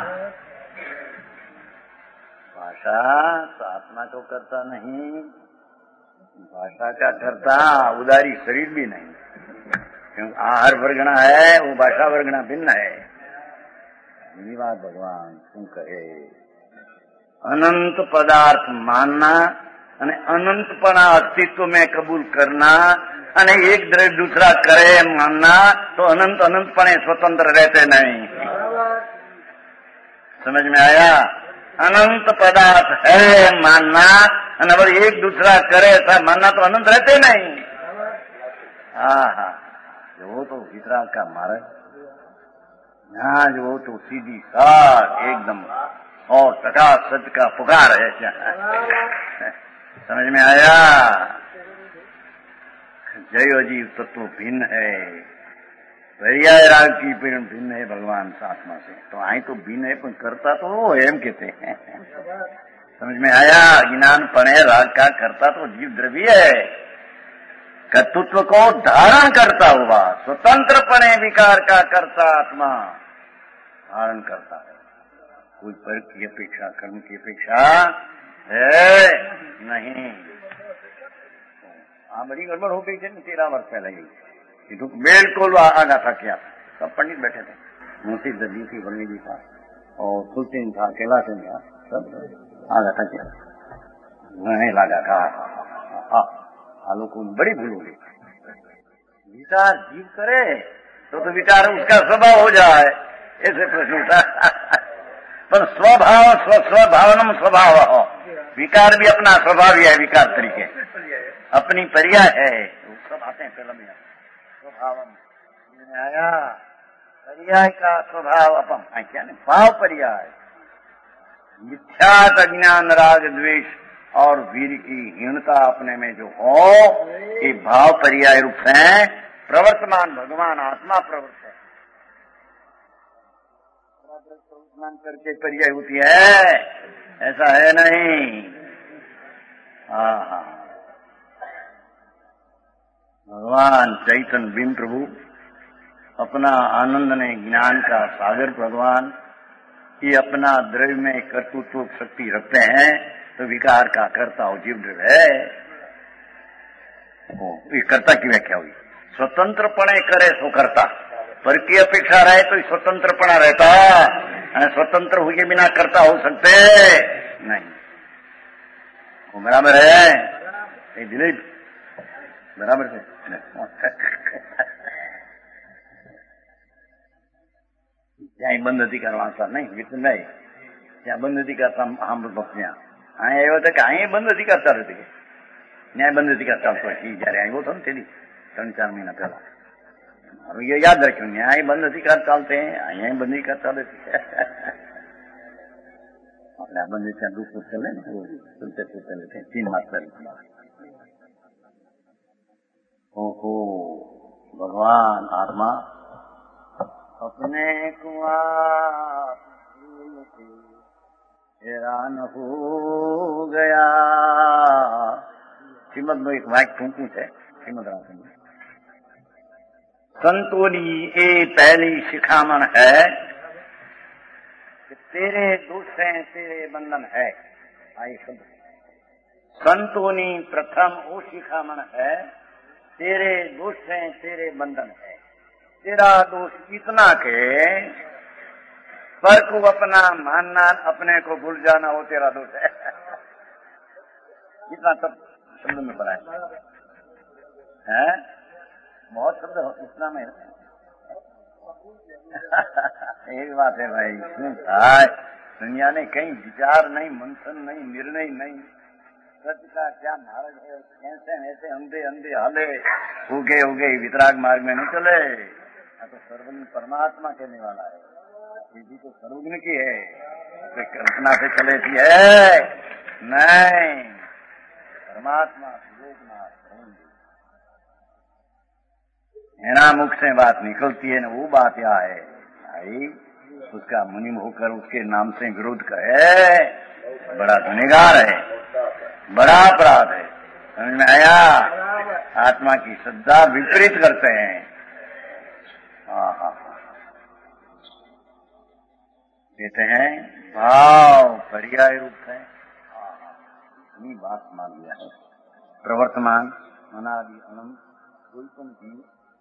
भाषा तो आत्मा को करता नहीं, भाषा का करता उदारी शरीर भी नहीं, क्योंकि आहार वर्गणा है, वो भाषा वर्गणा भिन्न है। ये बात भगवान तुम कहे अनंत पदार्थ मानना અને અનંતપણા अस्तित्व में कबूल करना અને एक द्रव्य दूसरा करे मानना, तो अनंत अनंतपणे स्वतंत्र रहते नहीं। समझ में आया? अनंत पदार्थ है मानना અને अगर एक दूसरा करे ऐसा मानना तो अनंत रहते नहीं। हाँ हाँ वो तो वितराग का मार्ग, यहाँ जो वो तो सीधी साठ एकदम और टका सच का पुकार है। क्या समझ में आया? जय अजीव तत्व भिन्न है, पर्याय राग की भिन्न है भगवान से आत्मा से। तो आई तो भिन्न है पर करता तो वो है, हम कहते हैं। समझ में आया? ज्ञान पणे राग का करता तो जीव द्रव्य है, कर्तृत्व को धारण करता हुआ स्वतंत्र पणे विकार का करता आत्मा धारण करता है। कोई पर की अपेक्षा कर्म की अपेक्षा है नहीं। हाँ बड़ी गड़बड़ हो गई थी ना तेरह वर्ष पहले ही, तो बिल्कुल आगा था। क्या सब पंडित बैठे थे, मुंशी दर्जी थी, वर्णी जी था और सुलसिन था, कैलाश सिंह था, सब आगा था। क्या नहीं लगा था आलों को बड़ी भूल हो गई। विचार जीव करे तो तो विचार उसका स्वभाव हो जाए, ऐसे प्रश्न उठा। पर स्वभाव स्व स्वभावनम स्वभाव हो, विकार भी अपना स्वभाव ही है, विकार तरीके अपनी पर्याय है। वो सब आते हैं फिल्म में स्वभावम आया, पर्याय का स्वभाव अपम क्या नहीं, भाव पर्याय मिथ्यात अज्ञान राग द्वेष और वीर की हीनता अपने में जो हो, ये भाव पर्याय रूप से प्रवर्तमान भगवान आत्मा प्रवृत्त है। प्रवर्तमान करके पर्याय होती है, ऐसा है नहीं। हाँ हाँ भगवान चैतन्य बिन प्रभु अपना आनंद ने ज्ञान का सागर भगवान ये अपना द्रव्य में कर्तृत्व शक्ति रखते हैं, तो विकार का कर्ता हो जीव द्रव्य है। ये कर्ता की व्याख्या हुई, स्वतंत्रपणे करे सो कर्ता, पर की अपेक्षा रहे तो स्वतंत्रपना रहता, स्वतंत्र हुए बिना करता हो सकते नहीं। वो बराबर है दिलीप, बराबर है। ત્યાં બંધ અધિકાર વાંચવા નહીં વિઠ્ઠલભાઈ, ત્યાં બંધ અધિકાર સાંભળતો ત્યાં અહીંયા આવ્યો હતો કે અહીંયા બંધ અધિકાર ચાલુ હતી, ન્યાય બંધ અધિકાર ચાલતો હોય જયારે આવ્યો હતો ને તેની ત્રણ ચાર મહિના પહેલા મારું એ યાદ રાખ્યું, ન્યાય બંધ અધિકાર ચાલતે અહીંયા બંધ અધિકાર ચાલે છે. આપણે આ બંધ અધિકાર દુઃખ ચાલે ને ચલતે ચલતે તીન માસ પહેલા. ઓહો भगवान आत्मा अपने कुआं हैरान हो गया. श्रीमद નું એક વાક્ય ટૂંકું છે શ્રીમદ રામાયણ. संतोनी ये पहली शिखामण है कि तेरे दुष्ट हैं तेरे बंधन है. आई शब्द संतोनी प्रथम वो शिखामण है तेरे दुष्ट हैं तेरे बंधन है. तेरा दोष इतना के पर को अपना मानना अपने को भूल जाना वो तेरा दोष है. इतना सब शब्द में पड़ा है, बहुत शब्द इतना में एक बात है भाई, શું થાય दुनिया ने कहीं विचार नहीं, मंथन नहीं, निर्णय नहीं, सच का क्या मार्ग है, कैसे ऐसे अंधे अंधे हाले उगे उगे वितराग मार्ग में नहीं चले. तो सर्वज्ञ परमात्मा कहने वाला है, विधि तो सर्वज्ञ की है, तो कल्पना से चले थी है नहीं, परमात्मा मेरा मुख से बात निकलती है ना वो बात क्या है भाई, उसका मुनिम होकर उसके नाम से विरोध करे बड़ा गुनहगार है, बड़ा अपराध है. समझ में आया? आत्मा की श्रद्धा विपरीत करते हैं. हाँ हाँ कहते हैं भाव पर्याय रूप है. इतनी बात मान लिया है. प्रवर्तमान अनादि अनंत कोई तुम भी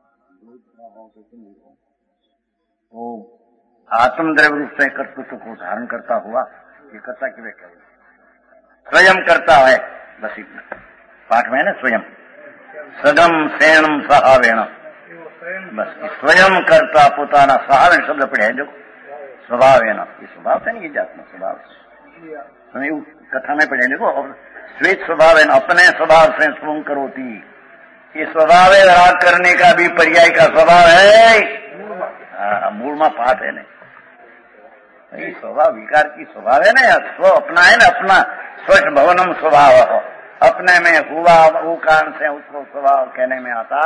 तो आत्मद्रव्य रूप से कर्तृत्व को धारण करता हुआ ये करता कि वे क्या स्वयं करता है. बस इतना पाठ में है ना, स्वयं सदम सेनम सहावेण, बस स्वयं करता पोताना सहावेण शब्द पड़े जो स्वभावेण, ये स्वभाव से नहीं, ये जातना स्वभाव से कथा में पढ़े देखो. और स्वेत स्वभाव है, अपने स्वभाव से स्वयं करोती, ये स्वभाव है राग करने का भी पर्याय का स्वभाव है. मूल में पाठ है ना, ये स्वभाव विकार की स्वभाव है ना, स्व अपना है ना, अपना स्वच्छ भवनम स्वभाव, अपने में हुआ वो कारण से उसको स्वभाव कहने में आता.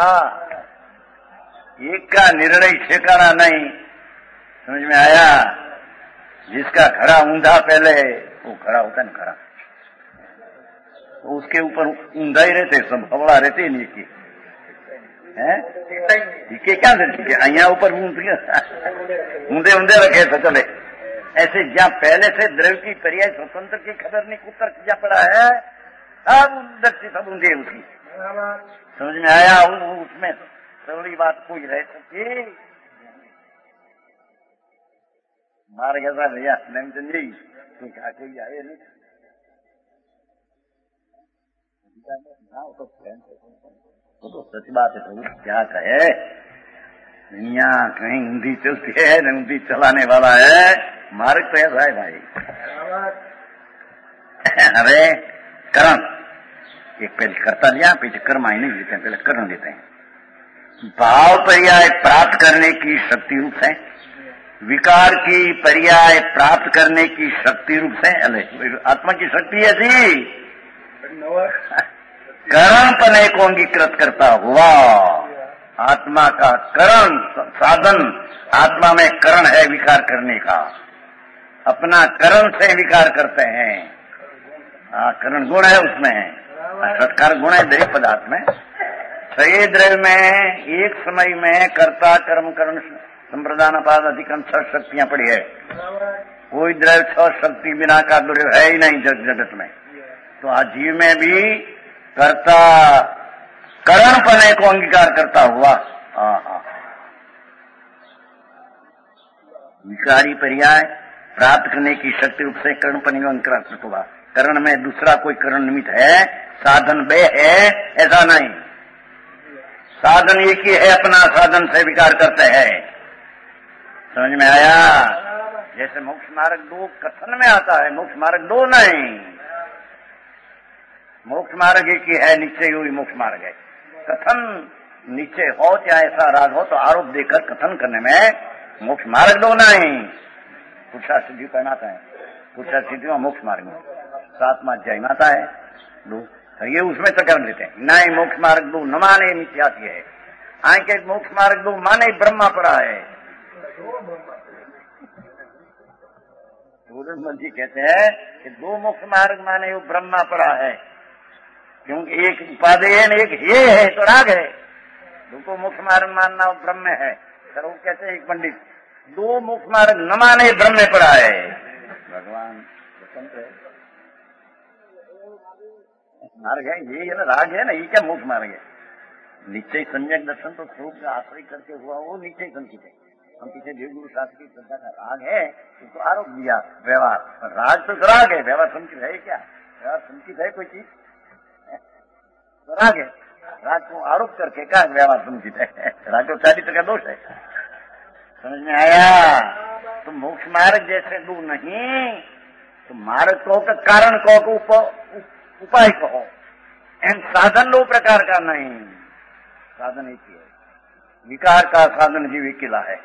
एक का निर्णय ठिकाना नहीं. समझ में आया? जिसका खड़ा ऊंधा पहले वो खड़ा होता है ना खड़ा, तो उसके ऊपर ऊंधा ही रहते, सब हवड़ा रहते नहीं की है के क्या देते अहिया ऊपर ऊंधे ऊंधे रखे तो चले. ऐसे जहाँ पहले से द्रव्य की पर्याय स्वतंत्र की खबर नहीं उत्तर किया पड़ा है, अब दृष्टि सब ऊंधे उसकी. समझ में आया? उसमें थोड़ी बात कोई रह सकती मार कैसा भैया नमचंद जी कोई कहा कोई आए नहीं तो, तो सच बात है. तो क्या कहे, दुनिया कहीं ऊंधी चलती है न ऊंधी चलाने वाला है, मार्ग तो ऐसा है भाई. अरे कर्म एक पहले करता लिया, पीछे कर्म ही नहीं लेते हैं, पहले कर्म लेते हैं. भाव पर्याय प्राप्त करने की शक्ति रूप है, विकार की पर्याय प्राप्त करने की शक्ति रूप से. अरे आत्मा की शक्ति ऐसी करण पने को अंगीकृत करता हुआ, आत्मा का करण साधन, आत्मा में करण है विकार करने का, अपना करण से विकार करते हैं. हाँ करण गुण है उसमें, सत्कार गुण है द्रव्य पदार्थ में. छह द्रव्य में एक समय में कर्ता कर्म करण संप्रदान पाद अधिकम छह शक्तियां पड़ी है. कोई द्रव्य छह शक्ति बिना का द्रव्य है ही नहीं जगत में. तो आज जीव में भी कर्ता करण पने को अंगीकार करता हुआ विकारी पर्याय प्राप्त करने की शक्ति रूप से कर्ण पर नियंत्रण होगा। कर्ण में दूसरा कोई कर्ण निमित्त है, साधन बे है, ऐसा नहीं। साधन एक ही है, अपना साधन से विकार करते हैं। समझ में आया? जैसे मोक्ष मार्ग दो कथन में आता है, मोक्ष मार्ग दो नहीं। मोक्ष मार्ग एक ही है, निश्चय हुई मोक्ष मार्ग है। कथन निश्चय हो चाहे ऐसा राग हो तो आरोप देकर कथन करने में मोक्ष मार्ग दो नहीं। पुरुषा सिद्धि पहनाता है, पुरुषा सिद्धि में मोक्ष मार्ग में सातवा अध्याय में आता है दो, तो ये उसमें तो कर लेते हैं। नहीं मोक्ष मार्ग दो न माने मिथ्यासी है, आके मोक्ष मार्ग दो माने ब्रह्मा पड़ा है। सूरज जी कहते हैं कि दो मोक्ष मार्ग माने वो ब्रह्मा पड़ा है, क्योंकि एक उपादेय है, एक ये है तो राग है। दो को मोक्ष मार्ग मानना वो ब्रह्म है। सर वो कहते हैं एक पंडित, दो मोक्ष मार्ग न माने ब्रह्म में पड़ा है। भगवान स्वतंत्र है, मार्ग है ये है ना, राग है ना, ये क्या मोक्ष मार्ग है? निश्चय सम्यक दर्शन तो स्वरूप का आश्रय करके हुआ वो निश्चय संकित है। हम पीछे देव गुरु शास्त्र की श्रद्धा का राग है, उसको आरोप दिया व्यवहार, राग तो राग है, व्यवहार संकित है क्या? व्यवहार संकित है कोई चीज? तो राग है, राग को आरोप करके क्या व्यवहार संकित है? राग तो चारित्र का दोष है। समझ में आया? तो मोक्ष मार्ग जैसे दो नहीं, तो मार्ग कहो का कारण कहो को उपाय कहो, एन साधन दो प्रकार का नहीं। साधन एक ही है, विकार का साधन जीव अकेला है।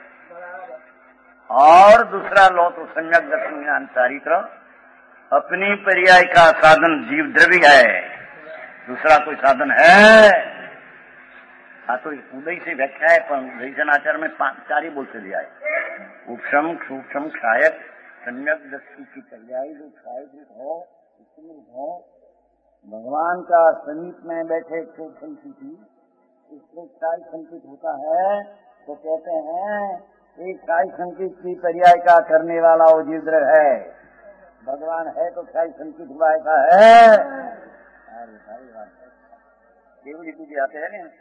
और दूसरा लो तो सम्यक दर्शन ज्ञान चारित्र अपनी पर्याय का साधन जीव द्रव्य है, दूसरा कोई साधन है? हाँ तो उदय से व्याख्या है, पर दर्शनाचार में चार ही बोल से दिया है। उपशम सूक्ष्म क्षायक सम्यक दृष्टि की पर्याय जो क्षायक हो हो भगवान का समीप में बैठे सूक्ष्म स्थिति, इसको क्षाय संकित होता है तो कहते हैं एक क्षाय संकित की पर्याय का करने वाला वो जीवद्र है। भगवान है तो क्षाय संकित हुआ, ऐसा है? केवली पूजी आते हैं ना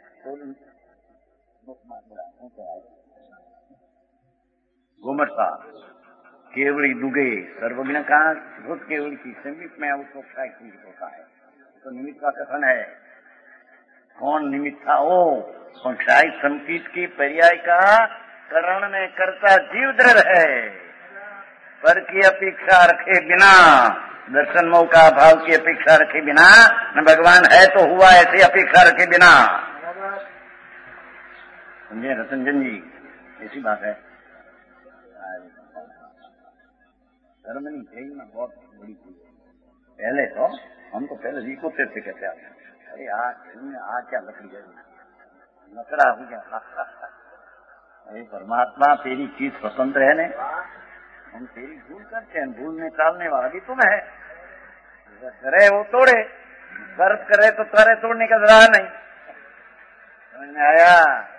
गोमरसा केवड़ी दुगे सर्वज्ञ का भूत केवड़ी की संगीत में उसको क्षाय संकित होता है। तो निमित्त का कथन है, कौन निमित्त था वो? क्षाय संकित की पर्याय का करण में करता जीव दृढ़ है, पर की अपेक्षा रखे बिना, दर्शन मौका भाव की अपेक्षा रखे बिना, न भगवान है तो हुआ ऐसी अपेक्षा रखे बिना। समझे रतनजन जी? ऐसी बात है। धर्म नहीं थे ना, बहुत बड़ी चीज है। पहले तो हम तो पहले रिकोते से कहते आते, अरे आ आ क्या लकड़ी है, लकड़ा हो गया। अरे परमात्मा तेरी चीज स्वतंत्र है ने, हम तेरी भूल करते हैं, भूल में टालने वाला भी तुम है। करे वो तोड़े, कर्ज करे तो करे, तोड़ने का जरा नहीं। समझ में आया?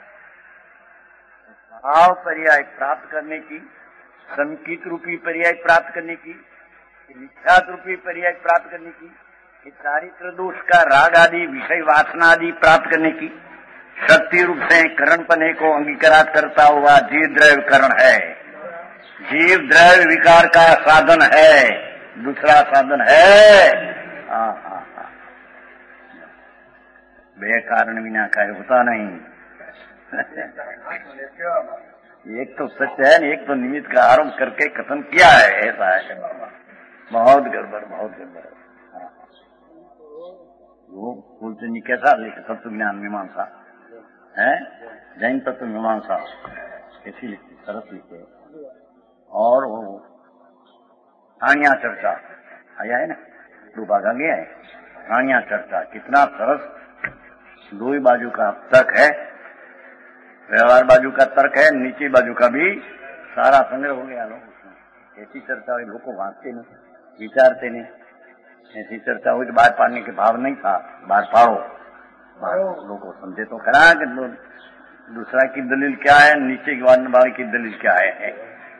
भाव पर्याय प्राप्त करने की, संकित रूपी पर्याय प्राप्त करने की, मिथ्यात रूपी पर्याय प्राप्त करने की, चारित्र दोष का राग आदि विषय वासना आदि प्राप्त करने की शक्ति रूप से करण पने को अंगीकार करता हुआ जीव द्रव्य करण है। जीव द्रव्य विकार का साधन है, दूसरा साधन है। हाँ हाँ हाँ, बे कारण बिना कार्य होता नहीं। एक तो सत्य है, एक तो निमित्त का आरोप करके कथन किया है, ऐसा है। बहुत गड़बड़, बहुत गड़बड़ है। वो फूलचंद जी कैसा लिखे तत्व ज्ञान मीमांसा है, जैन तत्व मीमांसा ऐसी लिखी, सरस लिखे। और वो हानिया चर्चा आया है ना, दो भाग आगे है। हानिया चर्चा कितना सरस, दो ही बाजू का तर्क है, व्यवहार बाजू का तर्क है, नीचे बाजू का भी सारा संग्रह हो गया। लोग उसमें ऐसी चर्चा हुई, लोग को वांचते नहीं, विचारते नहीं। ऐसी चर्चा हुई तो बाहर पाड़ने के भाव नहीं था, बाहर पाड़ो, लोगों को समझे तो खरा कि दूसरा की दलील क्या है, नीचे की वाली की दलील क्या है।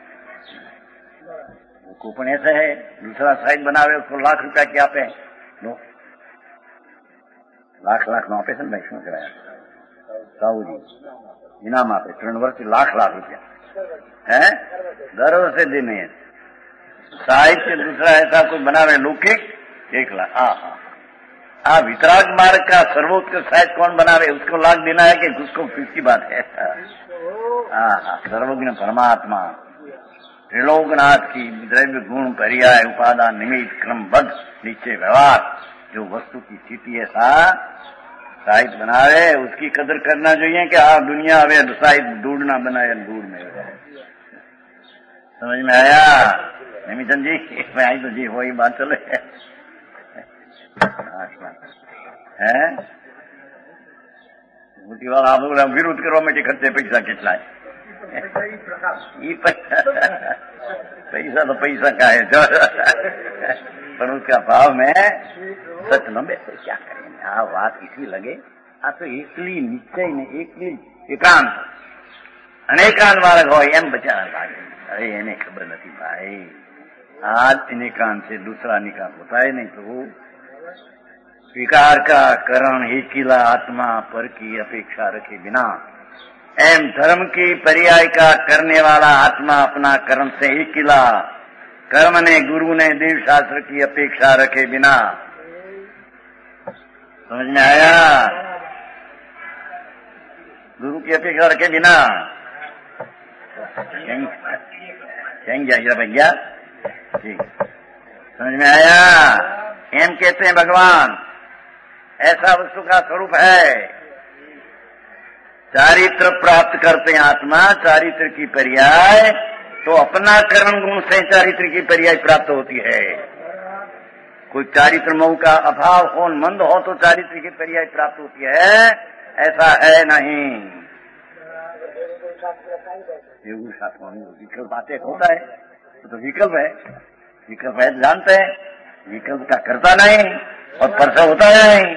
वो कूपन ऐसा है, दूसरा साइड बनावे उसको लाख रुपया क्या पे लो, लाख लाख नौ पे वैष्णव कराया। साहू जी इनाम आपे त्रण वर्ष लाख लाख रुपया है दर वर्षे देने। साहित्य दूसरा ऐसा कोई बनावे लौकिक एक लाख। हाँ हाँ आ वितराग मार्ग का सर्वोत्कृष्ट साहित्य कौन बनावे उसको लाख देना है कि उसको किसकी बात है। हाँ हाँ सर्वज्ञ परमात्मा त्रिलोकनाथ की द्रव्य गुण पर्याय उपादान निमित्त क्रमबद्ध नीचे व्यवहार जो वस्तु की स्थिति है सा साहित्य बनावे उसकी कदर करना चाहिए कि आ दुनिया आवे साहित्य दूर ना बनाए दूर में। समझ में आया निमितन जी? मैं आई तो जी वही बात चले है आप लोग विरोध करवा में खर्चे पैसा कितना है पैसा तो पैसा का है पर उसका भाव में सच न बैठे क्या करेंगे। आ बात इसी लगे आ तो एकली निश्चय ने एकली एकांत अनेकांत मार्ग हो एम बचा लागे। अरे इन्हें खबर नहीं भाई आज अनेकांत से दूसरा निकाल होता है नहीं प्रभु। स्वीकार का करण एकीला आत्मा पर की अपेक्षा रखे बिना एम धर्म की पर्याय का करने वाला आत्मा अपना कर्म से एकीला कर्म ने गुरु ने देव शास्त्र की अपेक्षा रखे बिना। समझ में आया? गुरु की अपेक्षा रखे बिना भैया ठीक समझ में आया? एम कहते हैं भगवान ऐसा वस्तु का स्वरूप है चारित्र प्राप्त करते हैं आत्मा चारित्र की पर्याय तो अपना कर्म गुण से चारित्र की पर्याय प्राप्त होती है। कोई चारित्र मोह का अभाव हो मंद हो तो चारित्र की पर्याय प्राप्त होती है ऐसा है नहीं। विकल्प बातें होता है तो विकल्प है विकल्प है जानते हैं विकल्प का करता नहीं और परसा होता नहीं।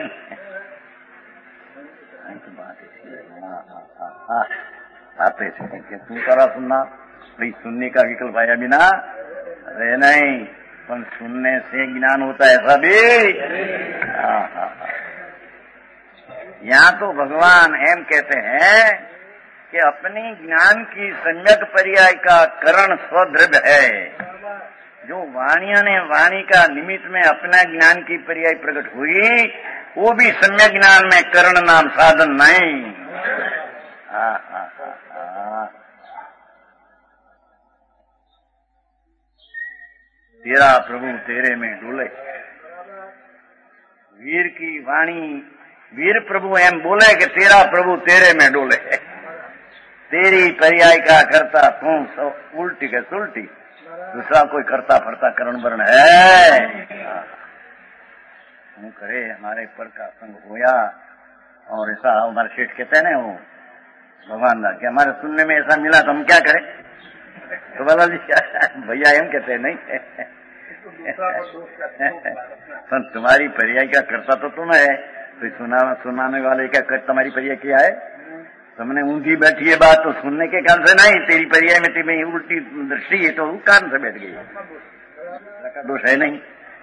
बात ऐसी तू करा सुनना भाई सुनने का विकल्प आया बिना अरे नहीं पर सुनने से ज्ञान होता है ऐसा भी। यहाँ तो भगवान एम कहते हैं कि अपनी ज्ञान की सम्यक पर्याय का करण स्वद्रव्य है। जो वाणिया ने वाणी का निमित्त में अपना ज्ञान की पर्याय प्रकट हुई वो भी सम्यक ज्ञान में करण नाम साधन नहीं। आ, आ, आ, आ। तेरा प्रभु तेरे में डोले वीर की वाणी वीर प्रभु एम बोले कि तेरा प्रभु तेरे में डोले तेरी पर्याय का करता तू उल्टी के सुलटी दूसरा कोई करता फरता करण वर्ण है। हम करे हमारे पर का संग होया और ऐसा हमारे सेठ कहते हैं ना वो भगवान दा कि हमारे सुनने में ऐसा मिला तो हम क्या करें तो बोला जी भैया एम कहते हैं नहीं पर तुम्हारी पर्याय का करता तो तुम है तो सुना सुनाने वाले क्या कर तुम्हारी पर्याय क्या है तुमने ऊंधी बैठी है बात तो सुनने के कारण से नहीं तेरी पर्याय में तुम्हें उल्टी दृष्टि है तो कारण से बैठ गई का दोष है नहीं।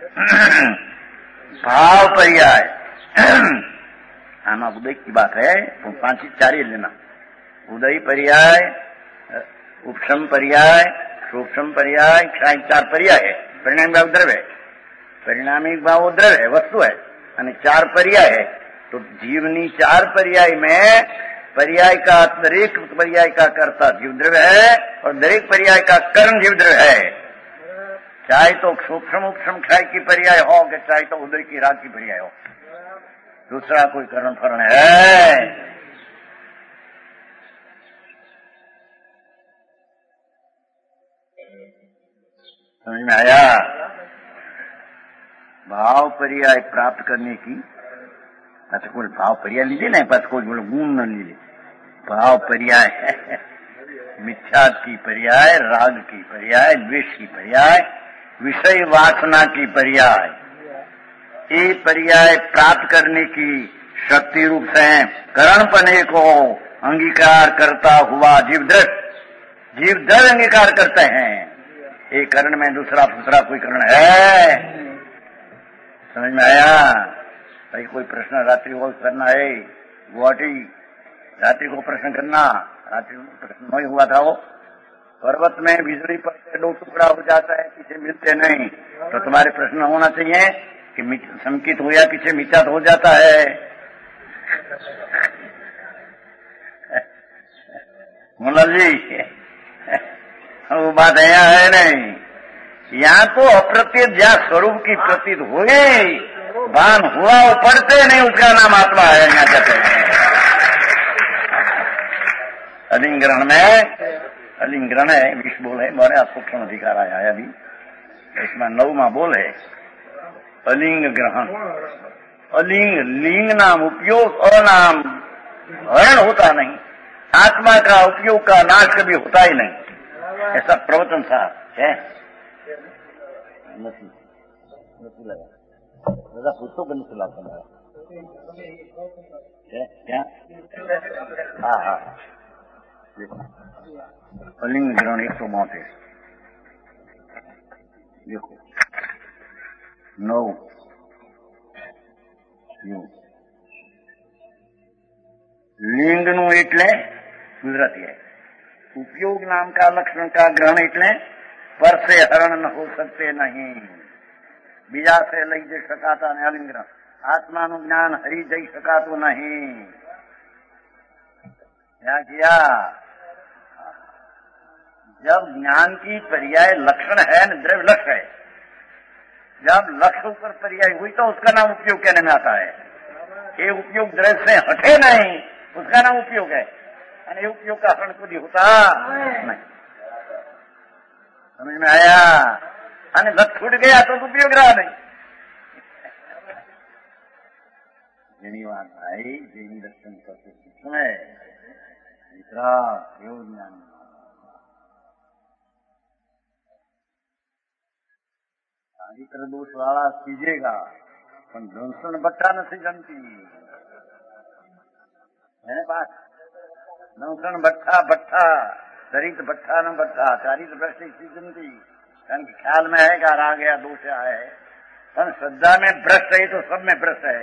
भाव पर्याय आना उदय की बात है तो पांच चार ही लेना उदय पर्याय उपशम पर्याय सूक्ष्म पर्याय चार पर्याय है परिणामी भाव द्रव्य है परिणामी भाव द्रव्य है वस्तु है અને चार पर्याय है तो जीवनी चार पर्याय में पर्याय का दरेक पर्याय का कर्ता जीव द्रव्य है और दरेक पर्याय का कर्ण जीव द्रव्य है। चाहे तो सूक्ष्म उपशम क्षय की पर्याय हो कि चाहे तो उदय की राग की पर्याय हो दूसरा कोई कर्ण फरण है। समझ में आया? भाव पर्याय प्राप्त करने की अच्छा कोई भाव पर्याय लीजिए ना पास कोई बोलो गुण न लीजिए भाव पर्याय है मिथ्यात की पर्याय राग की पर्याय द्वेष की पर्याय विषय वासना की पर्याय ये पर्याय प्राप्त करने की शक्ति रूप से करणपने को अंगीकार करता हुआ जीव दृढ़ जीव दृढ़ अंगीकार करते हैं। एक करण में दूसरा दूसरा कोई करण है। समझ में आया? भाई कोई प्रश्न रात्रि हो करना है गुवाहाटी रात्रि को प्रश्न करना, रात्रि को प्रश्न नहीं हुआ था वो, पर्वत में बिजली पड़ते दो टुकड़ा हो जाता है, पीछे मिलते नहीं, तो तुम्हारे प्रश्न होना चाहिए कि संकित हो या पीछे मिचात हो जाता है। मोलाल जी वो बात यहाँ है नहीं, यहाँ तो अप्रत्यक्ष जहाँ स्वरूप की प्रतीत हुई, भान हुआ वो पढ़ते नहीं, उसका नाम आत्मा है। यहाँ कहते हैं अलिंग ग्रहण में, अलिंग ग्रहण है, विष बोल है, मोरे सूक्ष्म अधिकार आया है अभी, इसमें नौमा बोल है अलिंग ग्रहण। अलिंग लिंग नाम उपयोग, अनाम हरण होता नहीं, आत्मा का उपयोग का नाश कभी होता ही नहीं, ऐसा प्रवचन साहब है। नहीं नहीं लगा दादा, पूछो बनी सुला क्या? हाँ हाँ, अलिंग ग्रहण एक सौ मौतेर देखो नौ लिंग नु एटले गुजराती है। उपयोग नाम का लक्षण का ग्रहण एटले पर से हरण न हो सकते नहीं, बीजा से लई जई शकाता ने अलिंग ग्रहण। आत्मा नु ज्ञान हरी जई शकातो नहीं। क्या किया? जब ज्ञान की पर्याय लक्षण है न द्रव्य लक्ष्य है, जब लक्ष्य ऊपर पर्याय हुई तो उसका नाम उपयोग कहने में आता है। ये उपयोग द्रव्य से हटे नहीं, उसका नाम उपयोग है। ये उपयोग का हरण खुद ही होता नहीं। समझ में आया? अने लक्ष्य छूट गया तो उपयोग रहा नहीं। જેની વાત आई જેની दर्शन करते समय मित्रा योग ज्ञान चारित्र दोष वाला सीजेगा, पण दंसन बट्टा नहीं जनती है बात। दंसन बट्टा बट्टा चरित्र बट्टा न बट्टा, चारित्र भ्रष्ट सीजनती, कारण कि ख्याल में है कि आ गया दोष है, पर श्रद्धा में भ्रष्ट है तो सब में भ्रष्ट है,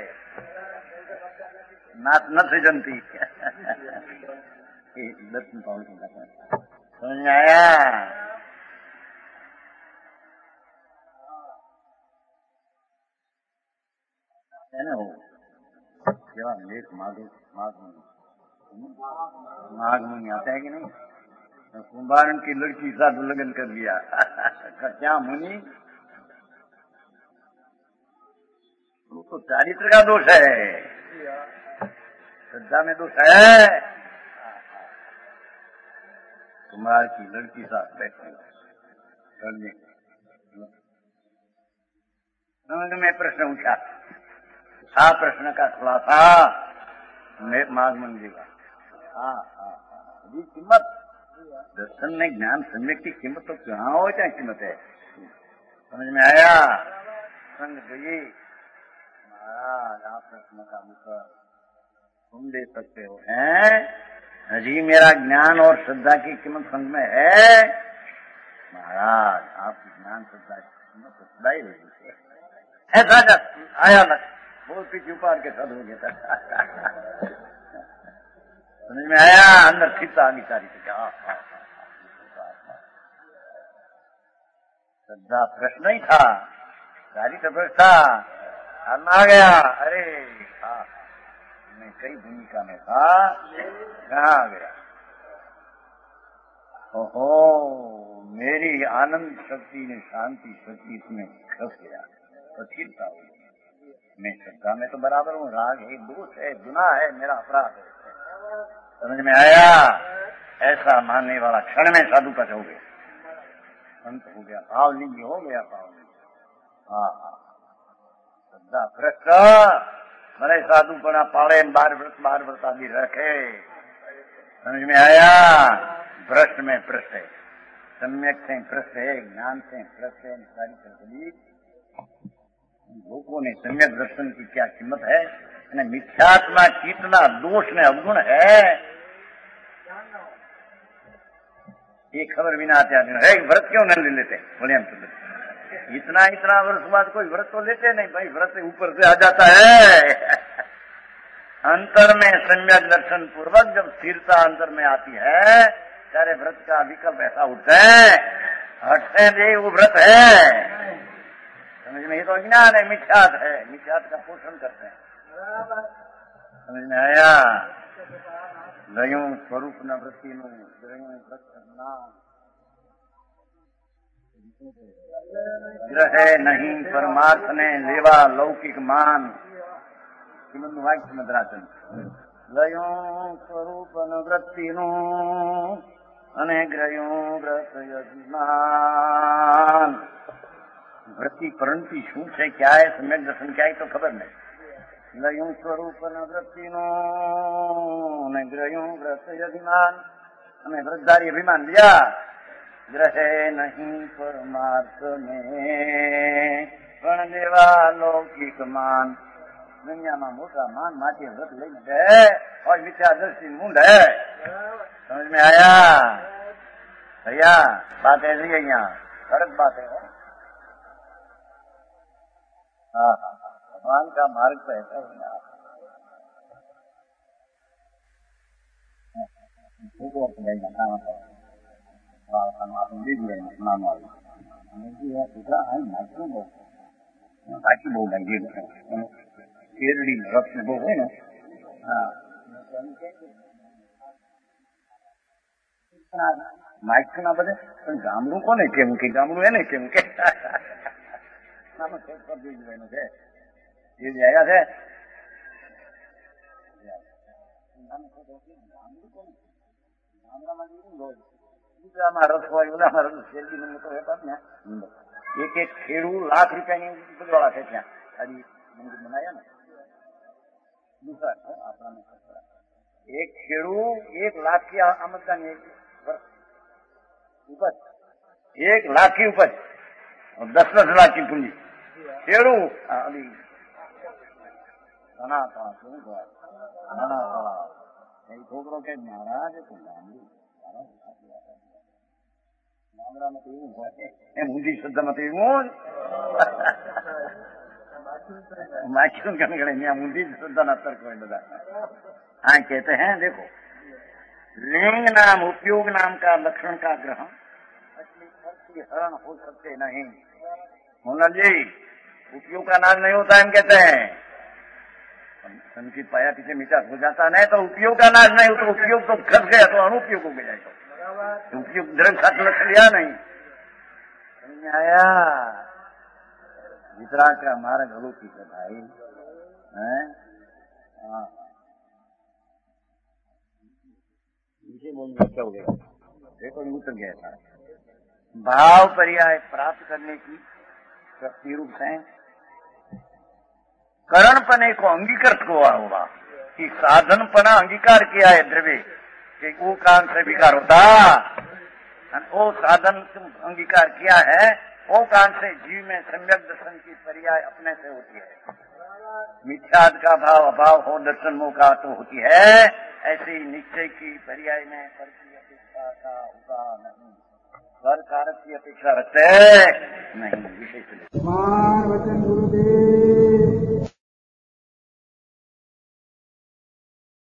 नाथ न सृजनती। दर्शन पावन समझ में आया? है ना वो क्या लेख माघ माघ माघ मुनि आता है कि नहीं? कुंभारन की लड़की साथ लगन कर लिया। क्या मुनि? वो तो चारित्र का दोष है, श्रद्धा में दोष है। कुमार की लड़की साथ बैठे करने में प्रश्न उठा, आ प्रश्न का खुलासा माघ मंदिर का। हाँ हाँ हाँ, कीमत दर्शन में ज्ञान सम्यक की कीमत तो कहाँ हो चाहे कीमत है। समझ में आया? संग गई महाराज, आप प्रश्न का उत्तर तुम दे सकते हो हैं? हजी मेरा ज्ञान और श्रद्धा की कीमत संग में है महाराज, आपकी ज्ञान श्रद्धा की कीमत तो सदाई रहेगी। ऐसा जब आया न बोल पीछे उपार के साथ हो गया था। समझ में आया? अंदर खिंचा विचारी से क्या श्रद्धा प्रश्न नहीं था, सारी तो प्रश्न था। आ गया, अरे हाँ मैं कई भूमिका में था, कहाँ आ गया? ओहो, मेरी आनंद शक्ति ने शांति शक्ति इसमें खस गया, अस्थिरता हुई। मैं श्रद्धा में तो बराबर हूँ, राग है, दोष है, गुनाह है, मेरा अपराध है। समझ में आया? ऐसा मानने वाला क्षण में साधु का हो गया, अंत हो गया, भावलिंगी हो गया, भावलिंगी। हाँ हाँ, श्रद्धा भ्रष्ट भले साधु पड़ा पाड़े बार व्रत बार व्रत आदि रखे। समझ में आया? भ्रष्ट में भ्रष्ट है, सम्यक से भ्रष्ट है, ज्ञान से भ्रष्ट है। सारी चलती लोगों ने सम्यक दर्शन की क्या कीमत है, मिथ्यात्मा कितना दोष ने अवगुण है, ये खबर बिना आते आते है। व्रत क्यों नहीं ले लेते? बोले हम तो इतना इतना वर्ष बाद कोई व्रत तो लेते नहीं भाई, व्रत ऊपर से आ जाता है। अंतर में सम्यक दर्शन पूर्वक जब स्थिरता अंतर में आती है, सारे व्रत का विकल्प ऐसा उठता है, हटते दे वो व्रत है, समझ में? ये तो अज्ञान है, मिथ्यात है, मिथ्यात का पोषण करते हैं। समझ में आया? लयों स्वरूप न वृत्ति नु ग्रहे नहीं परमार्थ ने लेवा लौकिक मान वाक्य मद्राचन लयों स्वरूप न वृत्ति नु अने ग्रयों व्रत यजमान। वृत्ति परंती शू है, क्या है, सम्यक दर्शन क्या है तो खबर नहीं। लयों स्वरूप न वृत्ति नो ने ग्रयों व्रत यजमान, हमें व्रतधारी अभिमान लिया, ग्रहे नहीं परमार्थ में पण देवा लौकिक मान। दुनिया में मोटा मान माटी व्रत लઈને है और मिथ्या दृष्टि मुंड है। समझ में आया भैया? बात ऐसी है, यहाँ गलत बात है। हाँ हाँ, भगवान का मार्ग तो ऐसा ही ना બાકી બહુ લાગી કેરડી વૃક્ષ બહુ હોય ને, હા માઇક ના બધે પણ ગામડું કોને કેવું કે ગામડું એને કેવું કે છે એ આવ્યા છે ગામડામાં રસ હોય, ઓલામાં રસ શેરડી મને તો હતા ને એક એક ખેડૂ લાખ રૂપિયાની વાળા છે ત્યાં હજી મંદિર બનાવ્યા ને दूसरा अपना एक खेड़ू एक लाख की आमदनी उपज, एक लाख की उपज और दस दस लाख की पूंजी खेड़ू अभी घना था घना था छोकरों के महाराज गामड़ा में तो ऊंधी श्रद्धा में माइक्रोन करने गए ऊंधी श्रद्धा न तर्क में बता। हाँ कहते हैं देखो, लिंग नाम उपयोग नाम का लक्षण का ग्रहण असली हरण हो सकते नहीं। मोहन जी उपयोग का नाश नहीं होता हम कहते हैं, संचित पाया पीछे मीठा हो जाता नहीं तो उपयोग का नाश नहीं होता। उपयोग तो खस गया तो अनुपयोग हो गया, तो उपयोग द्रव्य साथ लक्षण लिया नहीं। समझ आया? वितराग का मार्ग अलौकिक है भाई, हैं? हाँ नीचे बोलने क्या हो गया, देखो उतर गया था। भाव पर्याय प्राप्त करने की शक्ति रूप से करणपने को अंगीकृत हुआ होगा कि साधनपना अंगीकार किया है द्रव्य कि वो कान से विकार होता, वो साधन अंगीकार किया है, वो कान से जीव में सम्यक दर्शन की पर्याय अपने से होती है। मिथ्याद का भाव अभाव हो दर्शन मोह का तो होती है, ऐसी निश्चय की पर्याय में फल की अपेक्षा का होगा नहीं, फल कारक की अपेक्षा रखते नहीं। विशेष वचन गुरुदेव।